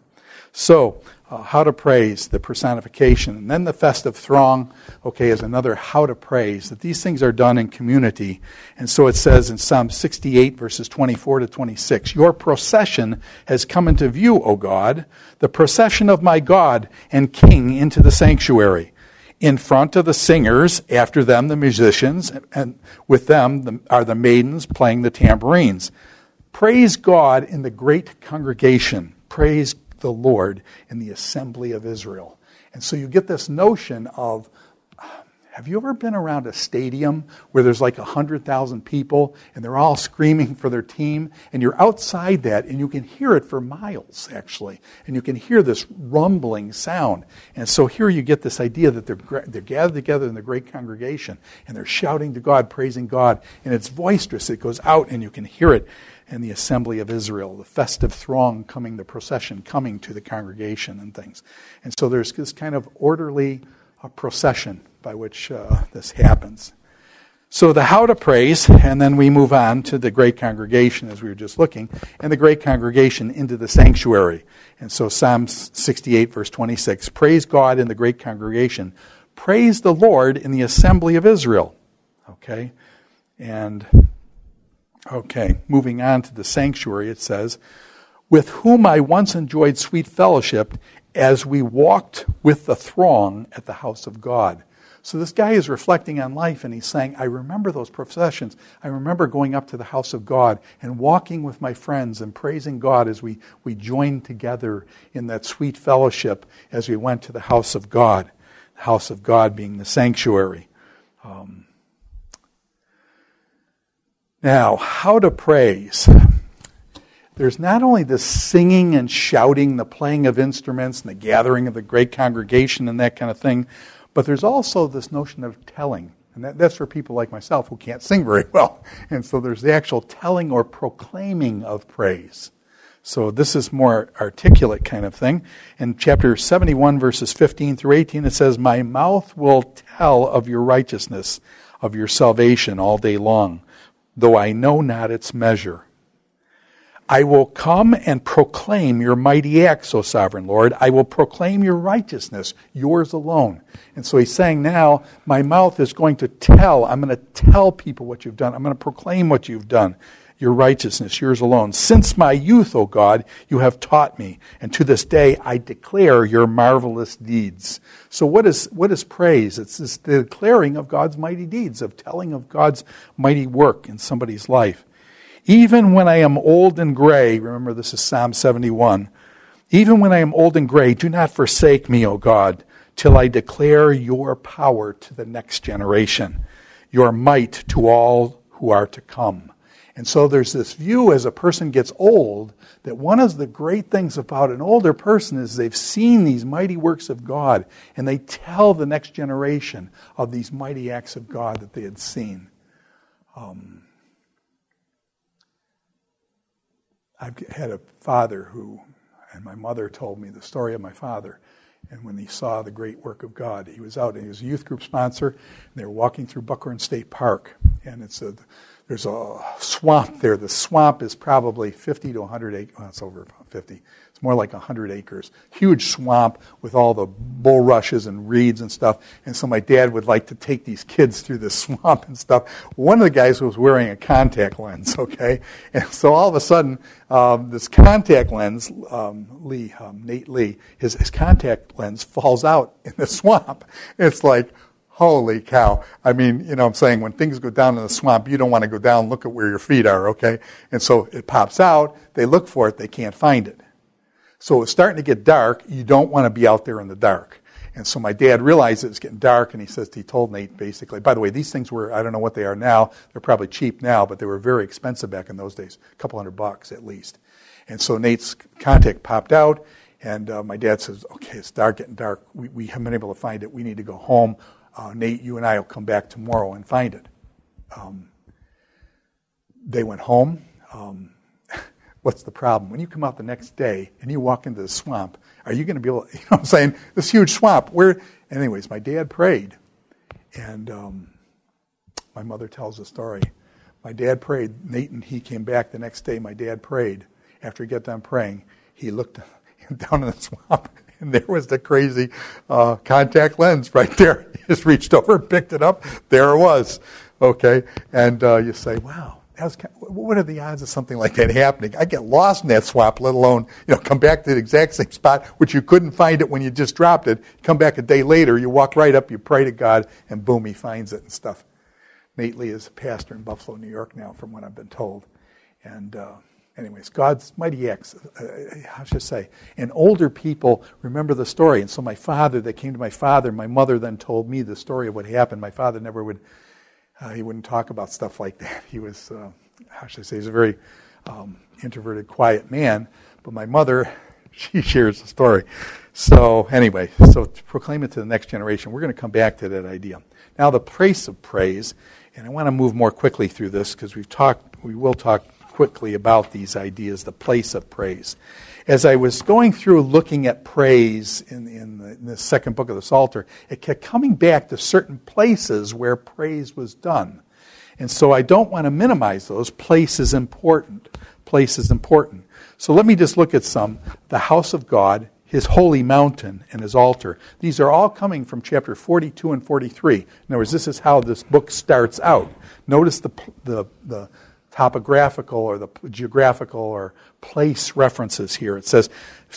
So, how to praise, the personification. And then the festive throng, is another how to praise, that these things are done in community. And so it says in Psalm 68, verses 24 to 26, your procession has come into view, O God, the procession of my God and King into the sanctuary. In front of the singers, after them the musicians, and with them are the maidens playing the tambourines. Praise God in the great congregation. Praise the Lord in the assembly of Israel. And so you get this notion of, have you ever been around a stadium where there's like 100,000 people and they're all screaming for their team, and you're outside that and you can hear it for miles actually, and you can hear this rumbling sound. And so here you get this idea that they're gathered together in the great congregation and they're shouting to God, praising God, and it's boisterous. It goes out and you can hear it. And the assembly of Israel, the festive throng coming, the procession coming to the congregation and things. And so there's this kind of orderly procession by which this happens. So the how to praise, and then we move on to the great congregation as we were just looking, and the great congregation into the sanctuary. And so Psalm 68, verse 26, praise God in the great congregation. Praise the Lord in the assembly of Israel. Moving on to the sanctuary, it says, with whom I once enjoyed sweet fellowship as we walked with the throng at the house of God. So this guy is reflecting on life and he's saying, I remember those processions. I remember going up to the house of God and walking with my friends and praising God as we joined together in that sweet fellowship as we went to the house of God. The house of God being the sanctuary. Now, how to praise. There's not only the singing and shouting, the playing of instruments, and the gathering of the great congregation and that kind of thing, but there's also this notion of telling. And that's for people like myself who can't sing very well. And so there's the actual telling or proclaiming of praise. So this is more articulate kind of thing. In chapter 71, verses 15 through 18, it says, my mouth will tell of your righteousness, of your salvation all day long, though I know not its measure. I will come and proclaim your mighty acts, O sovereign Lord. I will proclaim your righteousness, yours alone. And so he's saying now, my mouth is going to tell. I'm going to tell people what you've done. I'm going to proclaim what you've done, your righteousness, yours alone. Since my youth, O God, you have taught me, and to this day I declare your marvelous deeds. So what is praise? It's this declaring of God's mighty deeds, of telling of God's mighty work in somebody's life. Even when I am old and gray, remember this is Psalm 71, even when I am old and gray, do not forsake me, O God, till I declare your power to the next generation, your might to all who are to come. And so there's this view as a person gets old that one of the great things about an older person is they've seen these mighty works of God and they tell the next generation of these mighty acts of God that they had seen. I've had a father who, and my mother told me the story of my father, and when he saw the great work of God, he was out and he was a youth group sponsor, and they were walking through Buckhorn State Park, and there's a swamp there. The swamp is probably 50 to 100 acres, well, it's over 50. It's It's more like 100 acres. Huge swamp with all the bulrushes and reeds and stuff. And so my dad would like to take these kids through this swamp and stuff. One of the guys was wearing a contact lens, okay? And so all of a sudden, this contact lens, Nate Lee, his contact lens falls out in the swamp. It's like, holy cow. I mean, I'm saying when things go down in the swamp, you don't want to go down, look at where your feet are, okay? And so it pops out, they look for it, they can't find it. So it's starting to get dark, you don't want to be out there in the dark. And so my dad realized it was getting dark, and he told Nate basically, by the way, these things were, I don't know what they are now, they're probably cheap now, but they were very expensive back in those days, a couple $100 at least. And so Nate's contact popped out, and my dad says, okay, it's getting dark, we haven't been able to find it, we need to go home. Nate, you and I will come back tomorrow and find it. They went home. What's the problem? When you come out the next day and you walk into the swamp, are you going to be able to, this huge swamp. Anyways, my dad prayed. And my mother tells the story. My dad prayed. Nate and he came back the next day. My dad prayed. After he got done praying, he looked down in the swamp. And there was the crazy contact lens right there. He just reached over and picked it up. There it was. Okay? And you say, wow, what are the odds of something like that happening? I get lost in that swamp, let alone come back to the exact same spot, which you couldn't find it when you just dropped it. Come back a day later, you walk right up, you pray to God, and boom, he finds it and stuff. Nate Lee is a pastor in Buffalo, New York now, from what I've been told. And anyways, God's mighty acts, how should I say? And older people remember the story. And so they came to my father. My mother then told me the story of what happened. My father never would, he wouldn't talk about stuff like that. He was, how should I say, he's a very introverted, quiet man. But my mother, she shares the story. So anyway, to proclaim it to the next generation, we're going to come back to that idea. Now the place of praise, and I want to move more quickly through this because we will talk quickly about these ideas, the place of praise. As I was going through looking at praise in the second book of the Psalter, it kept coming back to certain places where praise was done. And so I don't want to minimize those. Place is important. Place is important. So let me just look at some. The house of God, his holy mountain, and his altar. These are all coming from chapter 42 and 43. In other words, this is how this book starts out. Notice the topographical or the geographical or place references here. It says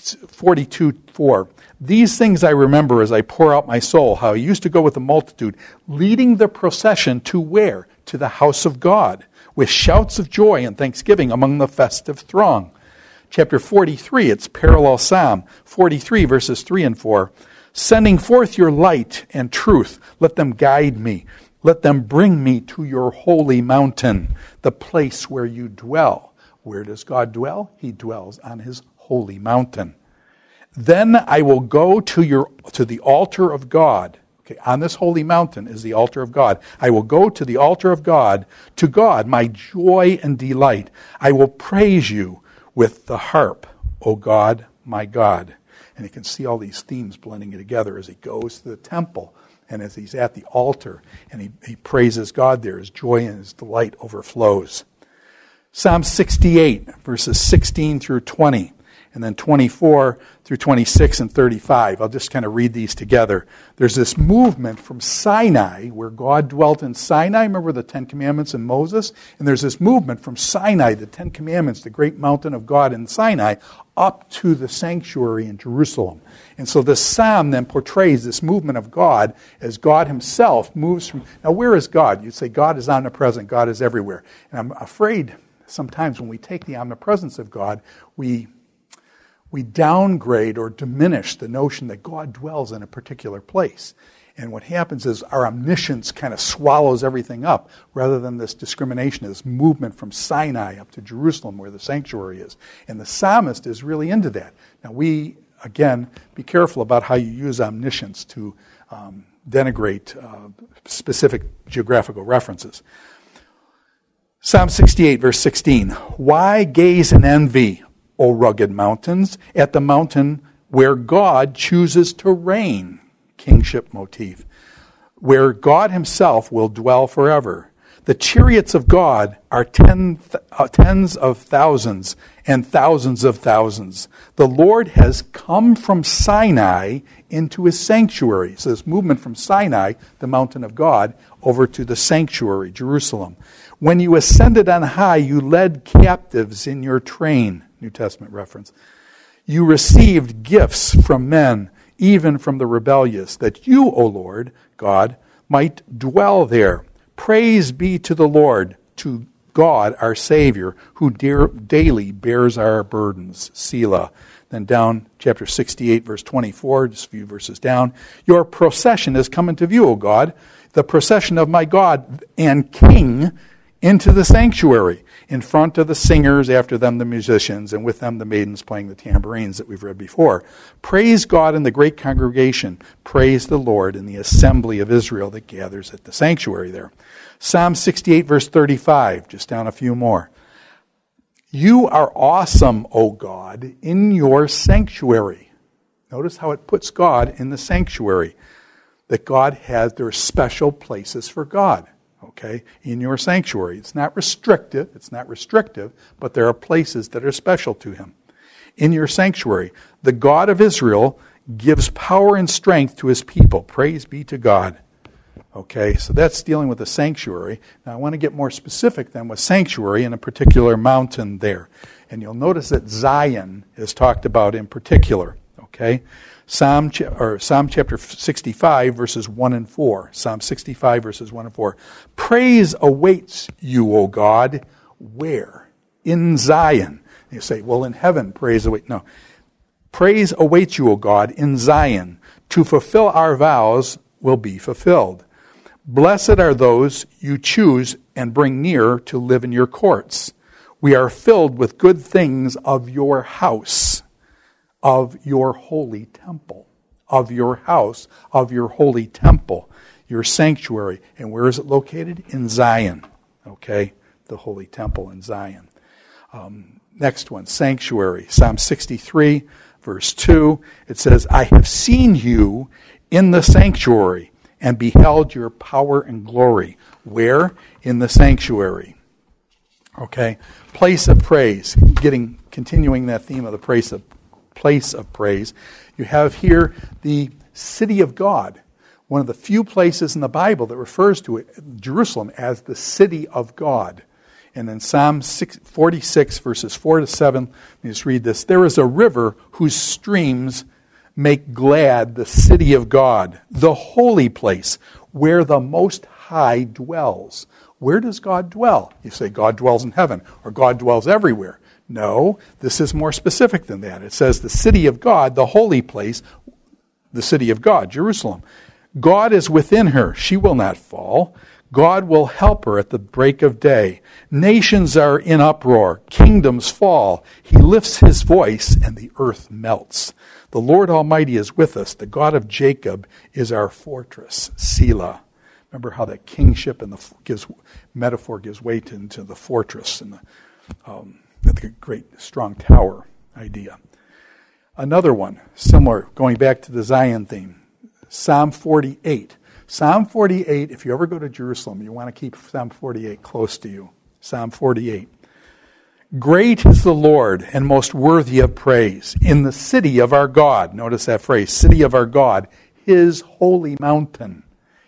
42:4. These things I remember as I pour out my soul, how I used to go with the multitude, leading the procession to where? To the house of God, with shouts of joy and thanksgiving among the festive throng. Chapter 43, it's parallel Psalm 43, verses 3 and 4. Sending forth your light and truth, let them guide me. Let them bring me to your holy mountain, the place where you dwell. Where does God dwell? He dwells on his holy mountain. Then I will go to the altar of God. Okay, on this holy mountain is the altar of God. I will go to the altar of God, to God, my joy and delight. I will praise you with the harp, O God, my God. And you can see all these themes blending together as he goes to the temple. And as he's at the altar and he praises God there, his joy and his delight overflows. Psalm 68, verses 16 through 20, and then 24 through 26 and 35. I'll just kind of read these together. There's this movement from Sinai, where God dwelt in Sinai. Remember the Ten Commandments in Moses? And there's this movement from Sinai, the Ten Commandments, the great mountain of God in Sinai, up to the sanctuary in Jerusalem. And so this psalm then portrays this movement of God as God himself moves from... Now, where is God? You'd say God is omnipresent, God is everywhere. And I'm afraid sometimes when we take the omnipresence of God, we downgrade or diminish the notion that God dwells in a particular place. And what happens is our omniscience kind of swallows everything up, rather than this discrimination, this movement from Sinai up to Jerusalem where the sanctuary is. And the psalmist is really into that. Now we, again, be careful about how you use omniscience to denigrate specific geographical references. Psalm 68, verse 16. Why gaze in envy, O rugged mountains, at the mountain where God chooses to reign? Kingship motif. Where God himself will dwell forever. The chariots of God are tens of thousands and thousands of thousands. The Lord has come from Sinai into his sanctuary. So this movement from Sinai, the mountain of God, over to the sanctuary, Jerusalem. When you ascended on high, you led captives in your train. New Testament reference. You received gifts from men, even from the rebellious, that you, O Lord, God, might dwell there. Praise be to the Lord, to God, our Savior, who daily bears our burdens. Selah. Then down, chapter 68, verse 24, just a few verses down. Your procession is come into view, O God, the procession of my God and King into the sanctuary. In front of the singers, after them the musicians, and with them the maidens playing the tambourines that we've read before. Praise God in the great congregation. Praise the Lord in the assembly of Israel that gathers at the sanctuary there. Psalm 68, verse 35, just down a few more. You are awesome, O God, in your sanctuary. Notice how it puts God in the sanctuary. That God has, there are special places for God. Okay, in your sanctuary. It's not restrictive, but there are places that are special to him. In your sanctuary, the God of Israel gives power and strength to his people. Praise be to God. Okay, so that's dealing with the sanctuary. Now I want to get more specific then with sanctuary in a particular mountain there. And you'll notice that Zion is talked about in particular. Okay, Psalm chapter 65, verses 1 and 4. Psalm 65, verses 1 and 4. Praise awaits you, O God. Where? In Zion. You say, well, in heaven, praise awaits. No. Praise awaits you, O God, in Zion. To fulfill our vows will be fulfilled. Blessed are those you choose and bring near to live in your courts. We are filled with good things of your house, of your holy temple, of your house, of your holy temple, your sanctuary. And where is it located? In Zion. Okay, the holy temple in Zion. Next one, sanctuary. Psalm 63, verse 2. It says, I have seen you in the sanctuary and beheld your power and glory. Where? In the sanctuary. Okay, place of praise. Continuing that theme of the place of praise. You have here the city of God. One of the few places in the Bible that refers to it, Jerusalem, as the city of God. And in Psalm 46, verses 4 to 7, let me just read this. There is a river whose streams make glad the city of God, the holy place, where the Most High dwells. Where does God dwell? You say God dwells in heaven, or God dwells everywhere. No, this is more specific than that. It says the city of God, the holy place, the city of God, Jerusalem. God is within her. She will not fall. God will help her at the break of day. Nations are in uproar. Kingdoms fall. He lifts his voice and the earth melts. The Lord Almighty is with us. The God of Jacob is our fortress. Selah. Remember how that kingship and the metaphor gives weight into the fortress and the great strong tower idea. Another one, similar, going back to the Zion theme. Psalm 48. Psalm 48, if you ever go to Jerusalem, you want to keep Psalm 48 close to you. Psalm 48. Great is the Lord and most worthy of praise in the city of our God. Notice that phrase, city of our God, his holy mountain.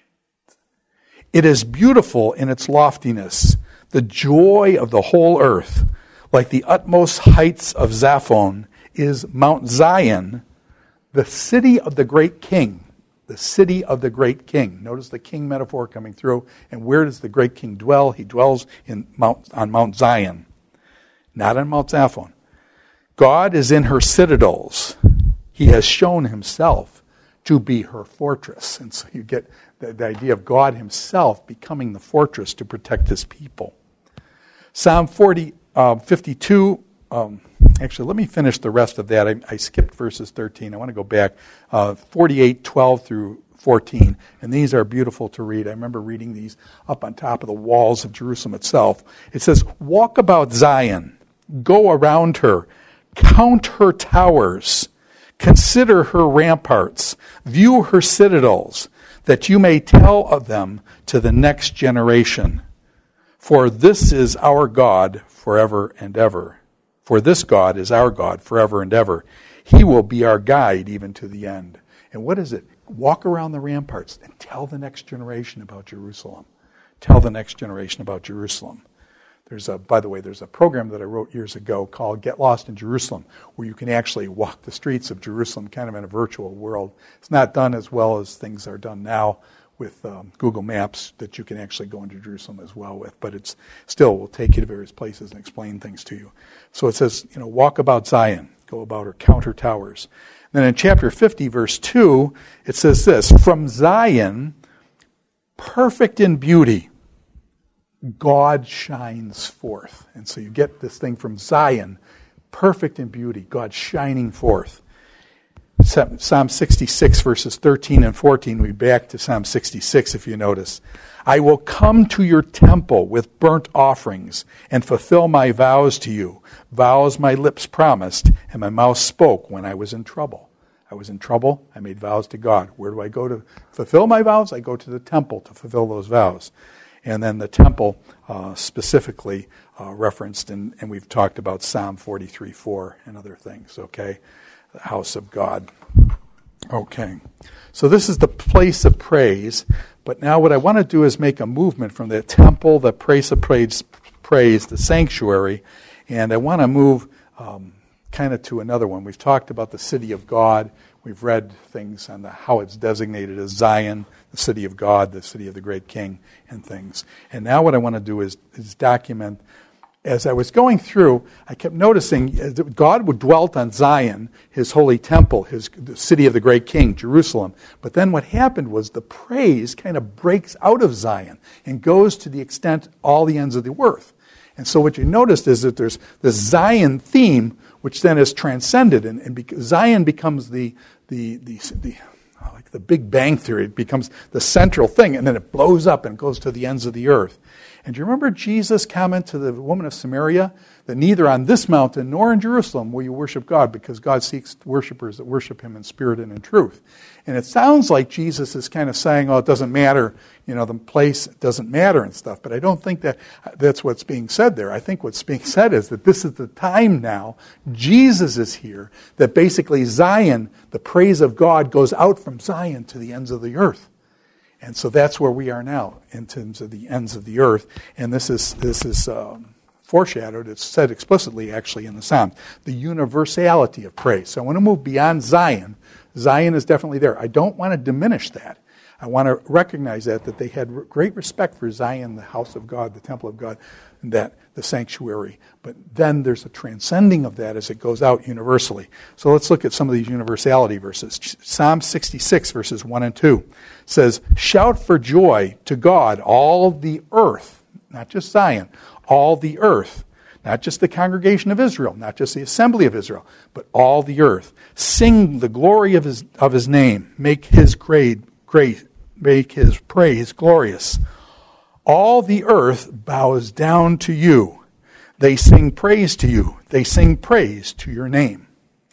It is beautiful in its loftiness, the joy of the whole earth. Like the utmost heights of Zaphon is Mount Zion, the city of the great king. The city of the great king. Notice the king metaphor coming through. And where does the great king dwell? He dwells on Mount Zion, not on Mount Zaphon. God is in her citadels. He has shown himself to be her fortress. And so you get the idea of God himself becoming the fortress to protect his people. Psalm 52, actually, let me finish the rest of that. I skipped verses 13. I want to go back. 48, 12 through 14. And these are beautiful to read. I remember reading these up on top of the walls of Jerusalem itself. It says, walk about Zion, go around her, count her towers, consider her ramparts, view her citadels, that you may tell of them to the next generation. For this is our God forever and ever. For this God is our God forever and ever. He will be our guide even to the end. And what is it? Walk around the ramparts and tell the next generation about Jerusalem. Tell the next generation about Jerusalem. By the way, there's a program that I wrote years ago called Get Lost in Jerusalem, where you can actually walk the streets of Jerusalem kind of in a virtual world. It's not done as well as things are done now with Google Maps that you can actually go into Jerusalem as well with, but it's still will take you to various places and explain things to you. So it says, walk about Zion, go about her, count her towers. Then in chapter 50, verse 2, it says this, from Zion, perfect in beauty, God shines forth. And so you get this thing from Zion, perfect in beauty, God shining forth. Psalm 66, verses 13 and 14, we back to Psalm 66 if you notice. I will come to your temple with burnt offerings and fulfill my vows to you, vows my lips promised and my mouth spoke when I was in trouble. I was in trouble, I made vows to God. Where do I go to fulfill my vows? I go to the temple to fulfill those vows. And then the temple specifically referenced, and we've talked about Psalm 43:4 and other things, okay? The house of God. Okay. So this is the place of praise, but now what I want to do is make a movement from the temple, the place of praise, the sanctuary, and I want to move kind of to another one. We've talked about the city of God. We've read things on how it's designated as Zion, the city of God, the city of the great king, and things. And now what I want to do is document. As I was going through, I kept noticing that God dwelt on Zion, his holy temple, the city of the great king, Jerusalem. But then what happened was the praise kind of breaks out of Zion and goes to the extent all the ends of the earth. And so what you noticed is that there's this Zion theme, which then is transcended, and Zion becomes the like the Big Bang Theory. It becomes the central thing, and then it blows up and goes to the ends of the earth. And do you remember Jesus' comment to the woman of Samaria that neither on this mountain nor in Jerusalem will you worship God, because God seeks worshipers that worship him in spirit and in truth? And it sounds like Jesus is kind of saying, it doesn't matter, the place doesn't matter and stuff. But I don't think that's what's being said there. I think what's being said is that this is the time now, Jesus is here, that basically Zion, the praise of God, goes out from Zion to the ends of the earth. And so that's where we are now in terms of the ends of the earth. And this is foreshadowed. It's said explicitly actually in the Psalms. The universality of praise. So I want to move beyond Zion. Zion is definitely there. I don't want to diminish that. I want to recognize that they had great respect for Zion, the house of God, the temple of God, and that the sanctuary. But then there's a transcending of that as it goes out universally. So let's look at some of these universality verses. Psalm 66, verses 1 and 2 says, shout for joy to God, all the earth, not just Zion, all the earth, not just the congregation of Israel, not just the assembly of Israel, but all the earth. Sing the glory of his name, make his make his praise glorious. All the earth bows down to you. They sing praise to you. They sing praise to your name.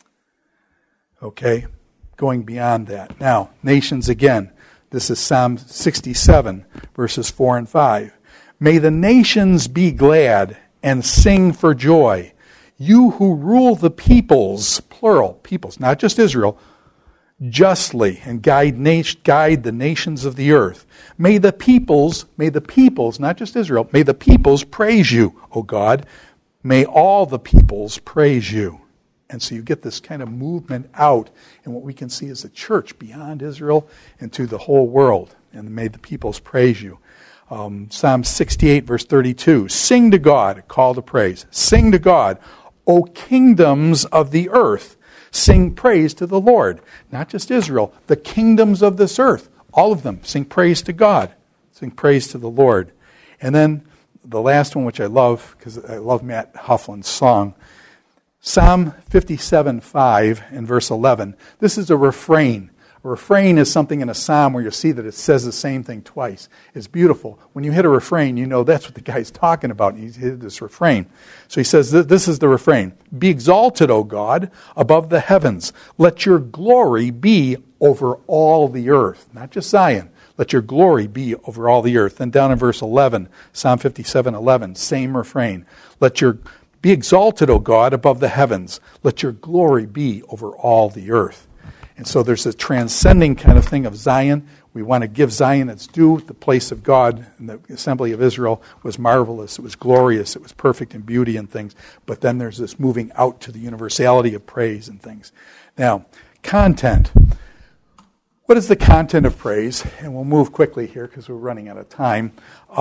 Okay, going beyond that. Now, nations again. This is Psalm 67, verses 4 and 5. May the nations be glad and sing for joy. You who rule the peoples, plural, peoples, not just Israel, justly and guide the nations of the earth. May the peoples, not just Israel, may the peoples praise you, O God. May all the peoples praise you. And so you get this kind of movement out, and what we can see is the church beyond Israel and to the whole world. And may the peoples praise you. Psalm 68, verse 32. Sing to God, a call to praise. Sing to God, O kingdoms of the earth. Sing praise to the Lord. Not just Israel, the kingdoms of this earth. All of them. Sing praise to God. Sing praise to the Lord. And then the last one, which I love, because I love Matt Hufflin's song, Psalm 57:5 and verse 11. This is a refrain. A refrain is something in a psalm where you see that it says the same thing twice. It's beautiful. When you hit a refrain, you know that's what the guy's talking about. He's hit this refrain. So he says, this is the refrain. Be exalted, O God, above the heavens. Let your glory be over all the earth. Not just Zion. Let your glory be over all the earth. Then down in verse 11, Psalm 57:11, same refrain. Be exalted, O God, above the heavens. Let your glory be over all the earth. And so there's a transcending kind of thing of Zion. We want to give Zion its due. The place of God in the assembly of Israel was marvelous. It was glorious. It was perfect in beauty and things. But then there's this moving out to the universality of praise and things. Now, content. What is the content of praise? And we'll move quickly here because we're running out of time.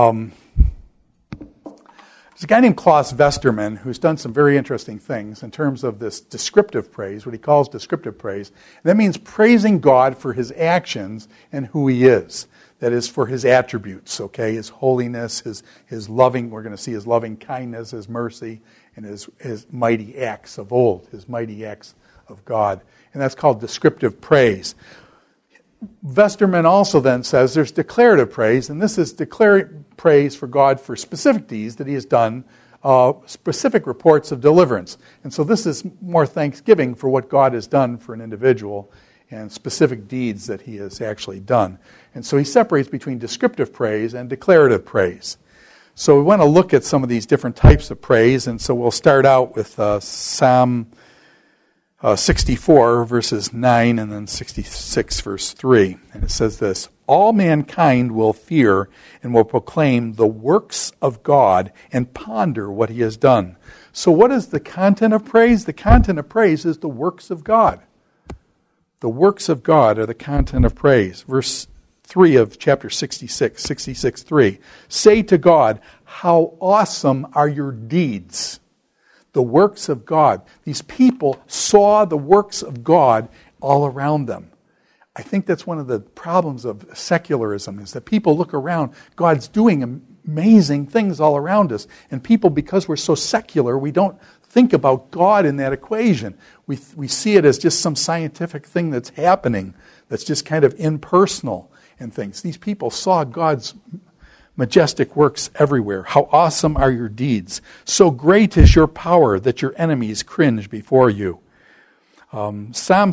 There's a guy named Klaus Westermann who's done some very interesting things in terms of this descriptive praise, what he calls descriptive praise. That means praising God for his actions and who he is. That is, for his attributes, okay? His holiness, his loving, we're going to see his loving kindness, his mercy, and his mighty acts of old, his mighty acts of God. And that's called descriptive praise. Westermann also then says there's declarative praise, and this is declared praise for God for specific deeds that he has done, specific reports of deliverance. And so this is more thanksgiving for what God has done for an individual and specific deeds that he has actually done. And so he separates between descriptive praise and declarative praise. So we want to look at some of these different types of praise, and so we'll start out with Psalm 64, verses 9, and then 66, verse 3. And it says this, all mankind will fear and will proclaim the works of God and ponder what he has done. So what is the content of praise? The content of praise is the works of God. The works of God are the content of praise. Verse 3 of chapter 66, 3. Say to God, how awesome are your deeds. The works of God. These people saw the works of God all around them. I think that's one of the problems of secularism, is that people look around, God's doing amazing things all around us, and people, because we're so secular, we don't think about God in that equation. We see it as just some scientific thing that's happening, that's just kind of impersonal and things. These people saw God's majestic works everywhere. How awesome are your deeds. So great is your power that your enemies cringe before you. Psalm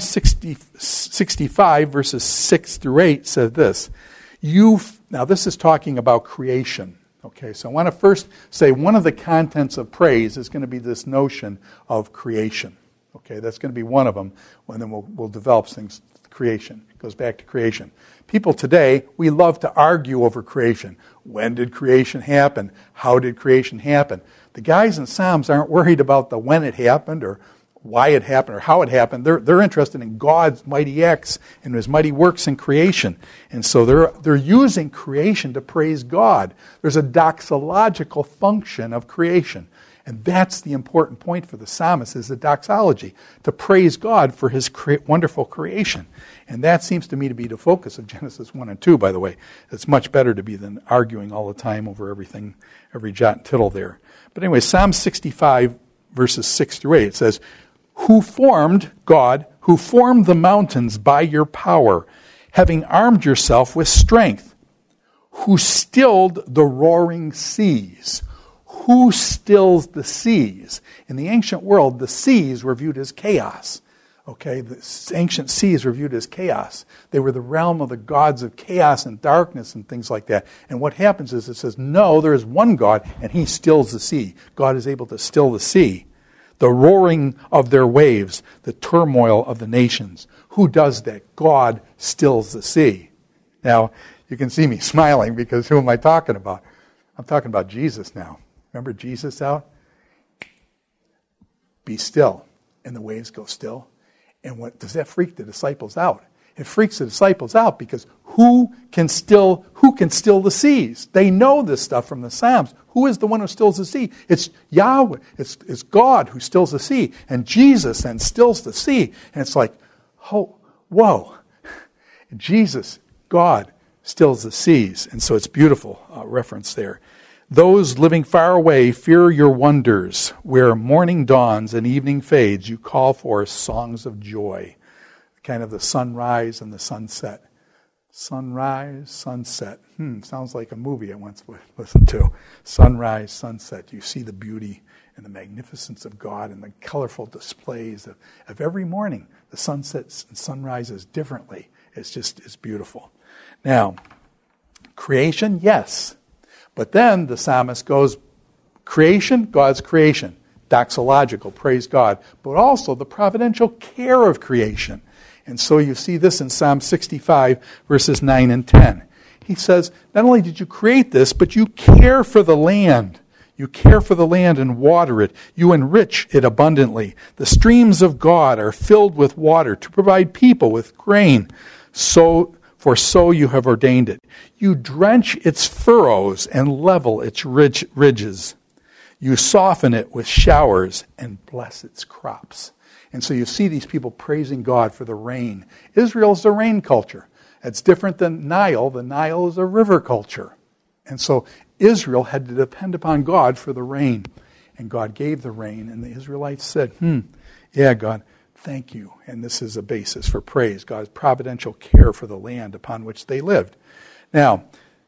65, verses 6 through 8 said this. Now this is talking about creation. Okay, so I want to first say one of the contents of praise is going to be this notion of creation. Okay, that's going to be one of them, and then we'll develop things. Creation. It goes back to creation. People today, we love to argue over creation. When did creation happen? How did creation happen? The guys in Psalms aren't worried about the when it happened or why it happened or how it happened. They're interested in God's mighty acts and his mighty works in creation. And so they're using creation to praise God. There's a doxological function of creation. And that's the important point for the psalmist, is the doxology, to praise God for his wonderful creation. And that seems to me to be the focus of Genesis 1 and 2, by the way. It's much better to be than arguing all the time over everything, every jot and tittle there. But anyway, Psalm 65, verses 6 through 8, it says, who formed the mountains by your power, having armed yourself with strength, who stilled the roaring seas. Who stills the seas? In the ancient world, the seas were viewed as chaos. Okay, the ancient seas were viewed as chaos. They were the realm of the gods of chaos and darkness and things like that. And what happens is it says, no, there is one God, and he stills the sea. God is able to still the sea. The roaring of their waves, the turmoil of the nations. Who does that? God stills the sea. Now, you can see me smiling because who am I talking about? I'm talking about Jesus now. Remember Jesus out? Be still. And the waves go still. And what does that freak the disciples out? It freaks the disciples out because who can still the seas? They know this stuff from the Psalms. Who is the one who stills the sea? It's Yahweh. It's God who stills the sea. And Jesus then stills the sea. And it's like, oh, whoa. Jesus, God, stills the seas. And so it's beautiful reference there. Those living far away fear your wonders. Where morning dawns and evening fades, you call forth songs of joy. Kind of the sunrise and the sunset. Sunrise, sunset. Sounds like a movie I once listened to. Sunrise, sunset. You see the beauty and the magnificence of God and the colorful displays of every morning. The sun sets and sun rises differently. It's beautiful. Now, Creation, yes. But then the psalmist goes, creation, God's creation. Doxological, praise God. But also the providential care of creation. And so you see this in Psalm 65, verses 9 and 10. He says, not only did you create this, but you care for the land. You care for the land and water it. You enrich it abundantly. The streams of God are filled with water to provide people with grain. So you have ordained it. You drench its furrows and level its ridges. You soften it with showers and bless its crops. And so you see these people praising God for the rain. Israel's a rain culture. It's different than Nile. The Nile is a river culture. And so Israel had to depend upon God for the rain. And God gave the rain. And the Israelites said, yeah, God, thank you. And this is a basis for praise. God's providential care for the land upon which they lived. Now,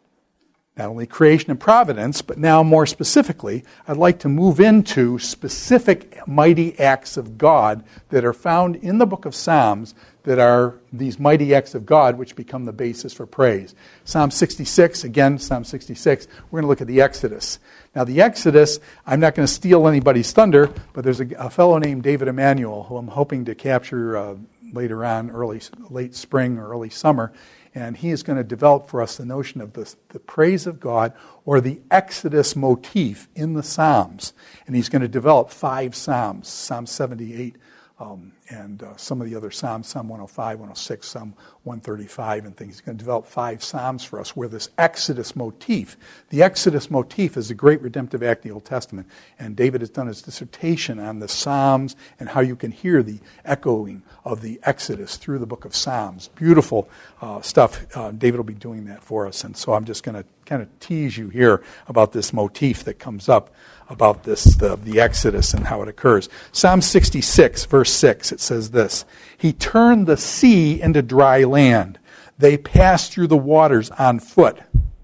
not only creation and providence, but now more specifically, I'd like to move into specific mighty acts of God that are found in the book of Psalms that are these mighty acts of God which become the basis for praise. Psalm 66, again, Psalm 66, we're going to look at the Exodus. Now the Exodus, I'm not going to steal anybody's thunder, but there's a fellow named David Emanuel who I'm hoping to capture later on, late spring or early summer. And he is going to develop for us the notion of the praise of God or the Exodus motif in the Psalms. And he's going to develop 5 Psalms, Psalm 78, and some of the other Psalms, Psalm 105, 106, Psalm 135 and things. He's going to develop 5 Psalms for us where this Exodus motif, the Exodus motif is a great redemptive act in the Old Testament. And David has done his dissertation on the Psalms and how you can hear the echoing of the Exodus through the book of Psalms. Beautiful stuff. David will be doing that for us. And so I'm just going to kind of tease you here about this motif that comes up about this, the Exodus and how it occurs. Psalm 66, verse 6, it says this, He turned the sea into dry land. They passed through the waters on foot.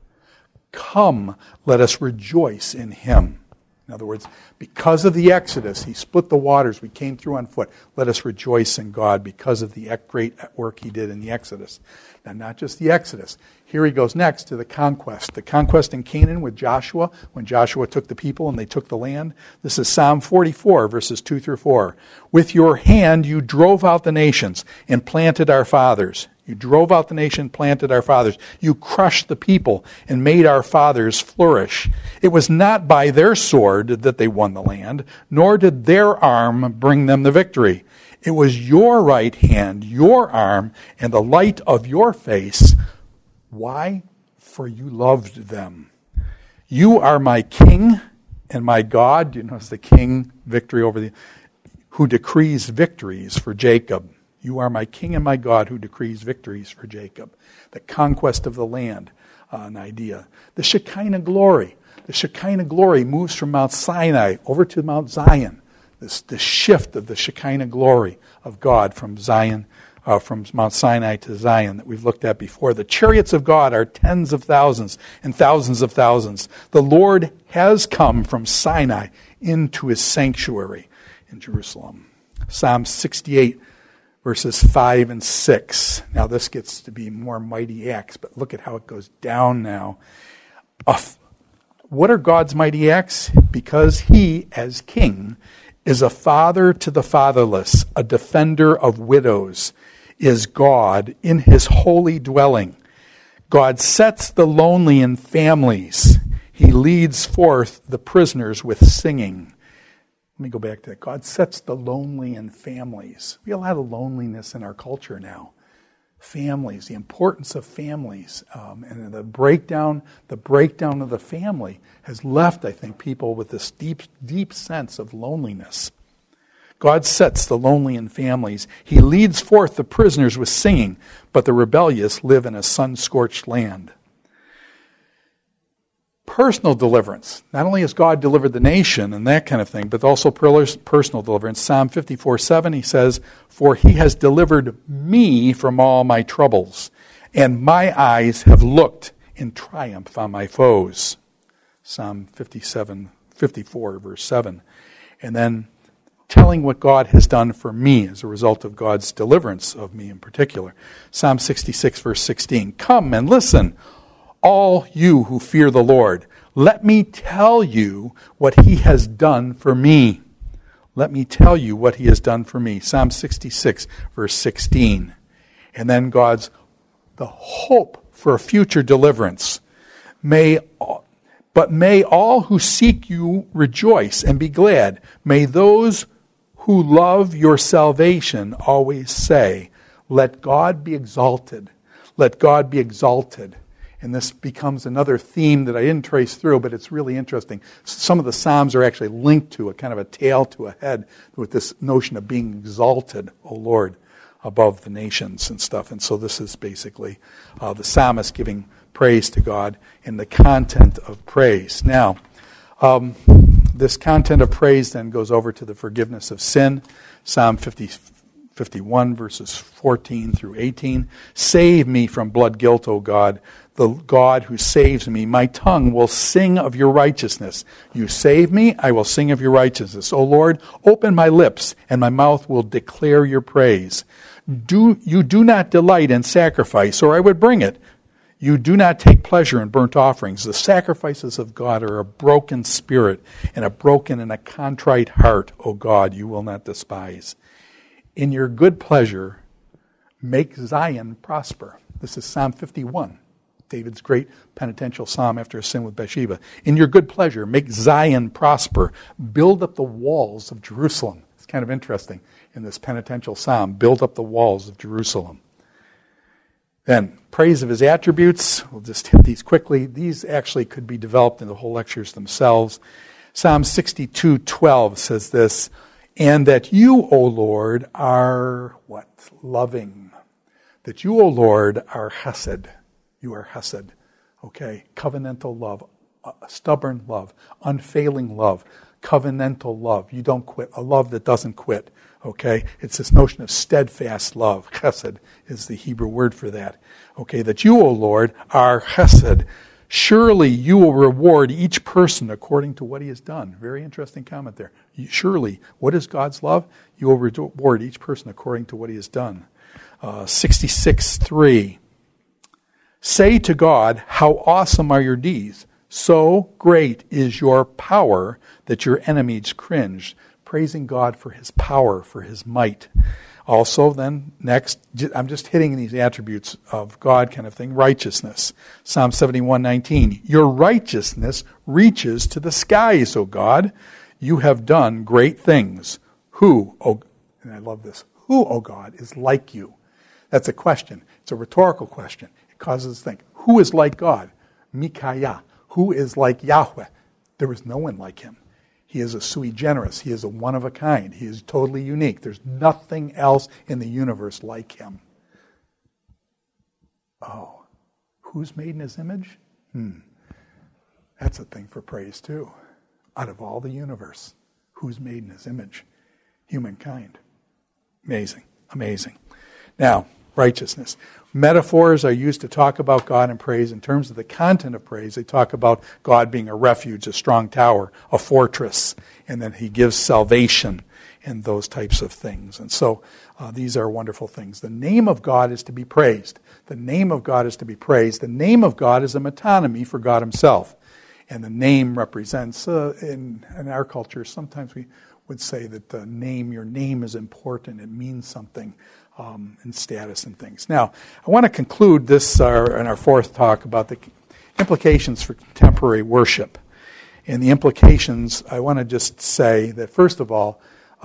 Come, let us rejoice in him. In other words, because of the Exodus, he split the waters. We came through on foot. Let us rejoice in God because of the great work he did in the Exodus. Now, not just the Exodus. Here he goes next to the conquest. The conquest in Canaan with Joshua, when Joshua took the people and they took the land. This is Psalm 44, verses 2 through 4. With your hand you drove out the nations and planted our fathers. You drove out the nation, planted our fathers. You crushed the people and made our fathers flourish. It was not by their sword that they won the land, nor did their arm bring them the victory. It was your right hand, your arm, and the light of your face. Why? For you loved them. You are my king and my God. Do you notice the king, victory over the, who decrees victories for Jacob. You are my king and my God who decrees victories for Jacob. The conquest of the land, an idea. The Shekinah glory. The Shekinah glory moves from Mount Sinai over to Mount Zion. The shift of the Shekinah glory of God from Zion, from Mount Sinai to Zion that we've looked at before. The chariots of God are tens of thousands and thousands of thousands. The Lord has come from Sinai into his sanctuary in Jerusalem. Psalm 68, verses 5 and 6. Now this gets to be more mighty acts, but look at how it goes down now. What are God's mighty acts? Because he, as king, is a father to the fatherless, a defender of widows, is God in his holy dwelling. God sets the lonely in families. He leads forth the prisoners with singing. Let me go back to that. God sets the lonely in families. We have a lot of loneliness in our culture now. Families, the importance of families, and the breakdown of the family has left, I think, people with this deep, deep sense of loneliness. God sets the lonely in families. He leads forth the prisoners with singing, but the rebellious live in a sun-scorched land. Personal deliverance. Not only has God delivered the nation and that kind of thing, but also personal deliverance. Psalm 54:7, he says, For he has delivered me from all my troubles, and my eyes have looked in triumph on my foes. Psalm 54, verse 7. And then telling what God has done for me as a result of God's deliverance of me in particular. Psalm 66, verse 16. Come and listen, all you who fear the Lord. Let me tell you what he has done for me. Let me tell you what he has done for me. Psalm 66, verse 16. And then the hope for a future deliverance. But may all who seek you rejoice and be glad. May those who love your salvation always say, let God be exalted. Let God be exalted. And this becomes another theme that I didn't trace through, but it's really interesting. Some of the Psalms are actually linked to a kind of a tail to a head with this notion of being exalted, O Lord, above the nations and stuff. And so this is basically the psalmist giving praise to God in the content of praise. Now, this content of praise then goes over to the forgiveness of sin. Psalm 51, verses 14 through 18. Save me from blood guilt, O God, the God who saves me. My tongue will sing of your righteousness. You save me, I will sing of your righteousness. O Lord, open my lips, and my mouth will declare your praise. You do not delight in sacrifice, or I would bring it. You do not take pleasure in burnt offerings. The sacrifices of God are a broken spirit and a broken and a contrite heart, O God, you will not despise. In your good pleasure, make Zion prosper. This is Psalm 51, David's great penitential psalm after his sin with Bathsheba. In your good pleasure, make Zion prosper. Build up the walls of Jerusalem. It's kind of interesting in this penitential psalm. Build up the walls of Jerusalem. Then, praise of his attributes. We'll just hit these quickly. These actually could be developed in the whole lectures themselves. Psalm 62:12 says this, and that you, O Lord, are what? Loving. That you, O Lord, are chesed. You are chesed. Okay? Covenantal love. Stubborn love. Unfailing love. Covenantal love. You don't quit. A love that doesn't quit. Okay? It's this notion of steadfast love. Chesed is the Hebrew word for that. Okay? That you, O Lord, are chesed. Surely you will reward each person according to what he has done. Very interesting comment there. Surely, what is God's love? You will reward each person according to what he has done. 66:3. Say to God, how awesome are your deeds. So great is your power that your enemies cringe. Praising God for his power, for his might. Also, then, next, I'm just hitting these attributes of God kind of thing. Righteousness. Psalm 71:19. Your righteousness reaches to the skies, O God. You have done great things. Who, and I love this, who, O God, is like you? That's a question. It's a rhetorical question. It causes us to think, who is like God? Mikaya. Who is like Yahweh? There is no one like him. He is a sui generis. He is a one of a kind. He is totally unique. There's nothing else in the universe like him. Oh, who's made in his image? That's a thing for praise too. Out of all the universe, who's made in his image? Humankind. Amazing, amazing. Now, righteousness. Metaphors are used to talk about God and praise. In terms of the content of praise, they talk about God being a refuge, a strong tower, a fortress, and then he gives salvation and those types of things. And so these are wonderful things. The name of God is to be praised. The name of God is to be praised. The name of God is a metonymy for God himself. And the name represents, in our culture, sometimes we would say that your name is important. It means something. And status and things. Now, I want to conclude this in our fourth talk about the implications for contemporary worship. And the implications, I want to just say that, first of all,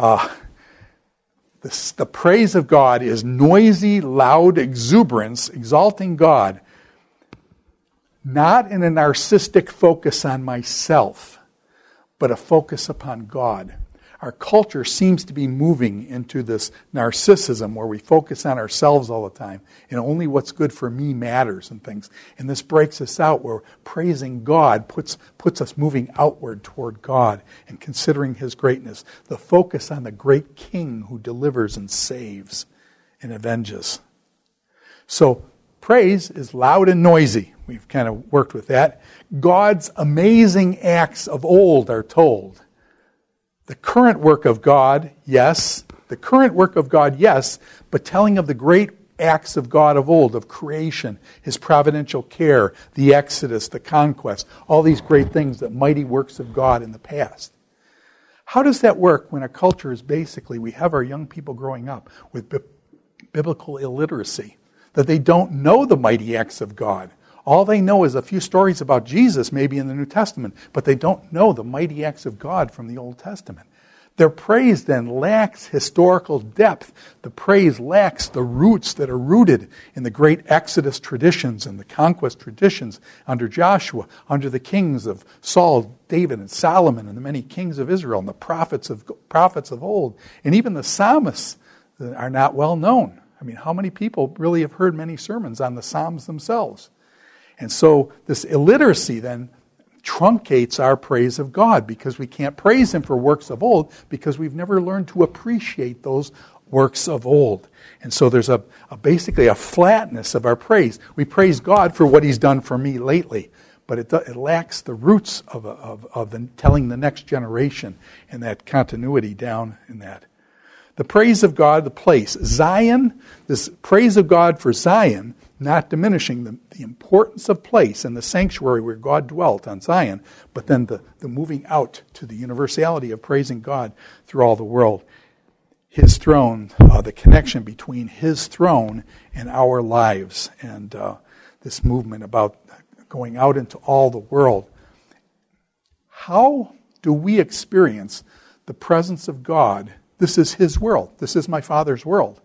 the praise of God is noisy, loud exuberance, exalting God, not in a narcissistic focus on myself, but a focus upon God. Our culture seems to be moving into this narcissism where we focus on ourselves all the time and only what's good for me matters and things. And this breaks us out where praising God puts us moving outward toward God and considering his greatness. The focus on the great King who delivers and saves and avenges. So praise is loud and noisy. We've kind of worked with that. God's amazing acts of old are told. The current work of God, yes. The current work of God, yes. But telling of the great acts of God of old, of creation, his providential care, the Exodus, the conquest, all these great things, the mighty works of God in the past. How does that work when a culture is basically, we have our young people growing up with biblical illiteracy, that they don't know the mighty acts of God? All they know is a few stories about Jesus, maybe in the New Testament, but they don't know the mighty acts of God from the Old Testament. Their praise then lacks historical depth. The praise lacks the roots that are rooted in the great Exodus traditions and the conquest traditions under Joshua, under the kings of Saul, David, and Solomon, and the many kings of Israel, and the prophets of old. And even the psalmists that are not well known. I mean, how many people really have heard many sermons on the Psalms themselves? And so this illiteracy then truncates our praise of God, because we can't praise him for works of old because we've never learned to appreciate those works of old. And so there's basically a flatness of our praise. We praise God for what he's done for me lately, but it lacks the roots of telling the next generation and that continuity down in that. The praise of God, the place. Zion, this praise of God for Zion, not diminishing the importance of place and the sanctuary where God dwelt on Zion, but then the moving out to the universality of praising God through all the world. His throne, the connection between his throne and our lives, and this movement about going out into all the world. How do we experience the presence of God? This is his world. This is my Father's world.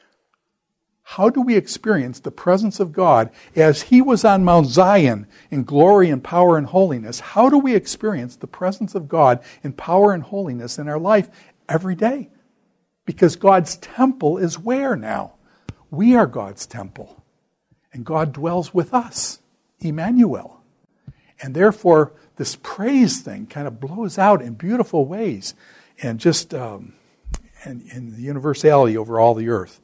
How do we experience the presence of God as he was on Mount Zion in glory and power and holiness? How do we experience the presence of God in power and holiness in our life every day? Because God's temple is where now? We are God's temple. And God dwells with us, Emmanuel. And therefore, this praise thing kind of blows out in beautiful ways and just and the universality over all the earth.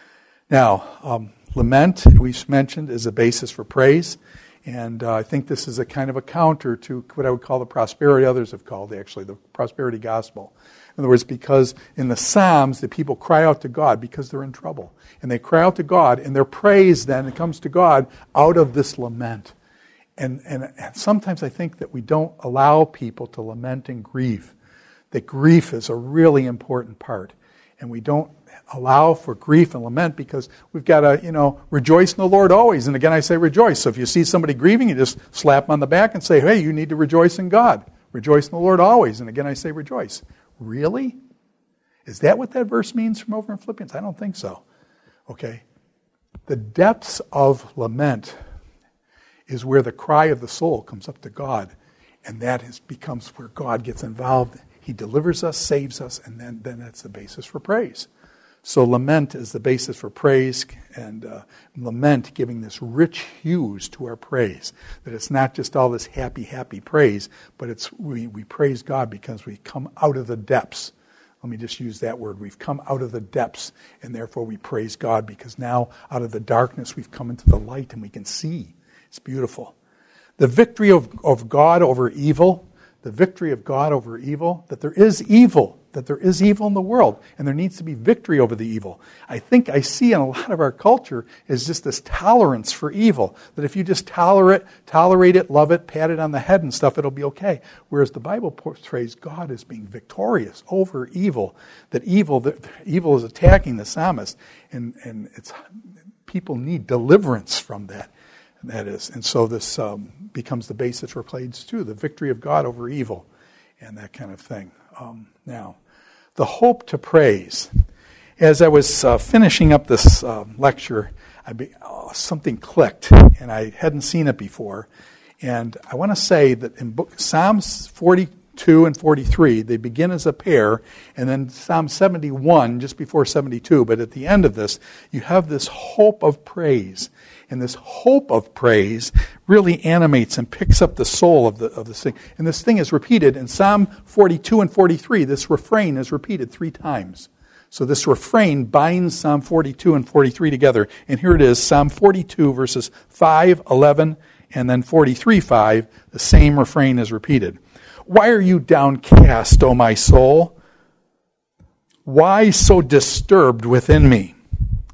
Now, lament, we've mentioned, is a basis for praise. And I think this is a kind of a counter to what I would call the prosperity, others have called actually the prosperity gospel. In other words, because in the Psalms, the people cry out to God because they're in trouble. And they cry out to God, and their praise then comes to God out of this lament. And sometimes I think that we don't allow people to lament and grieve. That grief is a really important part. And we don't allow for grief and lament because we've got to, rejoice in the Lord always. And again, I say rejoice. So if you see somebody grieving, you just slap them on the back and say, hey, you need to rejoice in God. Rejoice in the Lord always. And again, I say rejoice. Really? Is that what that verse means from over in Philippians? I don't think so. Okay. The depths of lament is where the cry of the soul comes up to God. And that becomes where God gets involved. He delivers us, saves us, and then that's the basis for praise. So lament is the basis for praise, and lament giving this rich hues to our praise. That it's not just all this happy, happy praise, but we praise God because we come out of the depths. Let me just use that word. We've come out of the depths, and therefore we praise God because now out of the darkness we've come into the light and we can see. It's beautiful. The victory of God over evil. The victory of God over evil, that there is evil in the world, and there needs to be victory over the evil. I think I see in a lot of our culture is just this tolerance for evil, that if you just tolerate it, love it, pat it on the head and stuff, it'll be okay. Whereas the Bible portrays God as being victorious over evil, that evil is attacking the psalmist, and people need deliverance from that. That is, and so this becomes the basis for praise too, the victory of God over evil, and that kind of thing. Now, the hope to praise. As I was finishing up this lecture, something clicked, and I hadn't seen it before. And I want to say that in Psalms 42 and 43, they begin as a pair, and then Psalm 71 just before 72. But at the end of this, you have this hope of praise. And this hope of praise really animates and picks up the soul of this thing. And this thing is repeated in Psalm 42 and 43. This refrain is repeated 3 times. So this refrain binds Psalm 42 and 43 together. And here it is, Psalm 42 verses 5, 11, and then 43, 5. The same refrain is repeated. Why are you downcast, O my soul? Why so disturbed within me?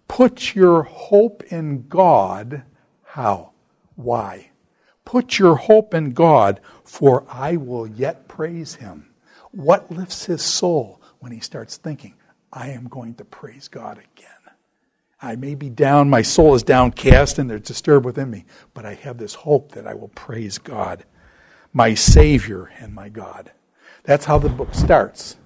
Put your hope in God. How? Why? Put your hope in God, for I will yet praise him. What lifts his soul when he starts thinking, I am going to praise God again? I may be down, my soul is downcast and it's disturbed within me, but I have this hope that I will praise God, my Savior and my God. That's how the book starts.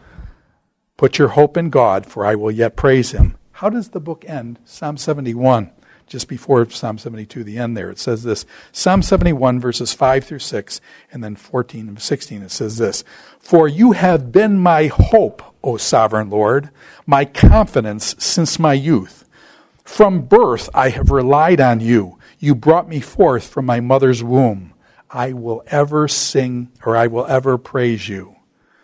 Put your hope in God, for I will yet praise him. How does the book end? Psalm 71, just before Psalm 72, the end there. It says this, Psalm 71, verses 5 through 6, and then 14 and 16, it says this, For you have been my hope, O sovereign Lord, my confidence since my youth. From birth I have relied on you. You brought me forth from my mother's womb. I will ever sing, or I will ever praise you.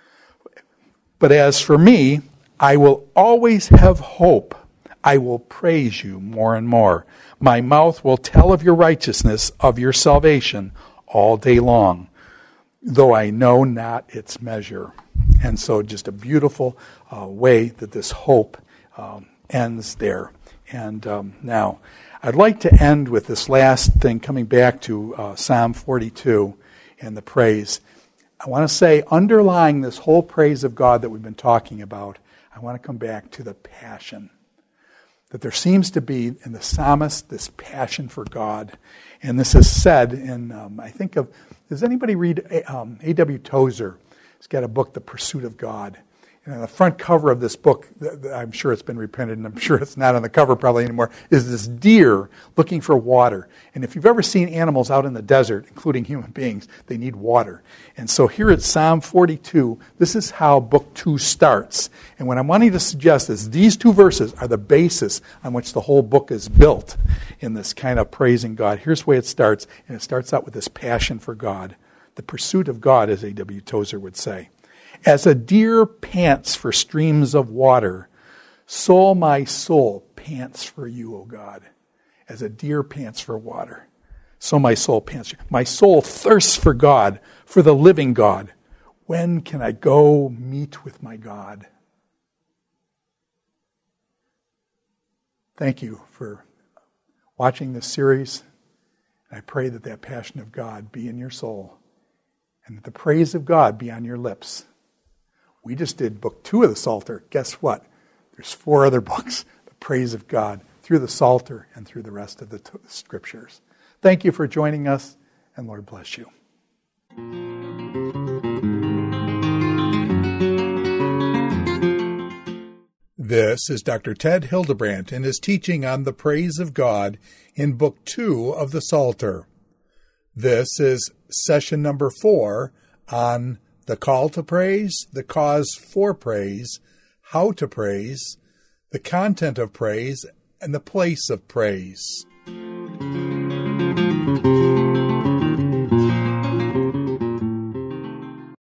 But as for me, I will always have hope. I will praise you more and more. My mouth will tell of your righteousness, of your salvation, all day long, though I know not its measure. And so just a beautiful way that this hope ends there. And now, I'd like to end with this last thing, coming back to Psalm 42 and the praise. I want to say, underlying this whole praise of God that we've been talking about, I want to come back to the passion. That there seems to be in the psalmist this passion for God. And this is said in, I think of, does anybody read A.W. Tozer? He's got a book, The Pursuit of God. And on the front cover of this book, I'm sure it's been reprinted, and I'm sure it's not on the cover probably anymore, is this deer looking for water. And if you've ever seen animals out in the desert, including human beings, they need water. And so here at Psalm 42, this is how Book 2 starts. And what I'm wanting to suggest is these two verses are the basis on which the whole book is built in this kind of praising God. Here's the way it starts, and it starts out with this passion for God. The pursuit of God, as A.W. Tozer would say. As a deer pants for streams of water, so my soul pants for you, O God. As a deer pants for water, so my soul pants. My soul thirsts for God, for the living God. When can I go meet with my God? Thank you for watching this series. I pray that that passion of God be in your soul, and that the praise of God be on your lips. We just did book 2 of the Psalter. Guess what? There's 4 other books, the praise of God, through the Psalter and through the rest of the Scriptures. Thank you for joining us, and Lord bless you. This is Dr. Ted Hildebrandt and his teaching on the praise of God in book 2 of the Psalter. This is session number 4 on the call to praise, the cause for praise, how to praise, the content of praise, and the place of praise.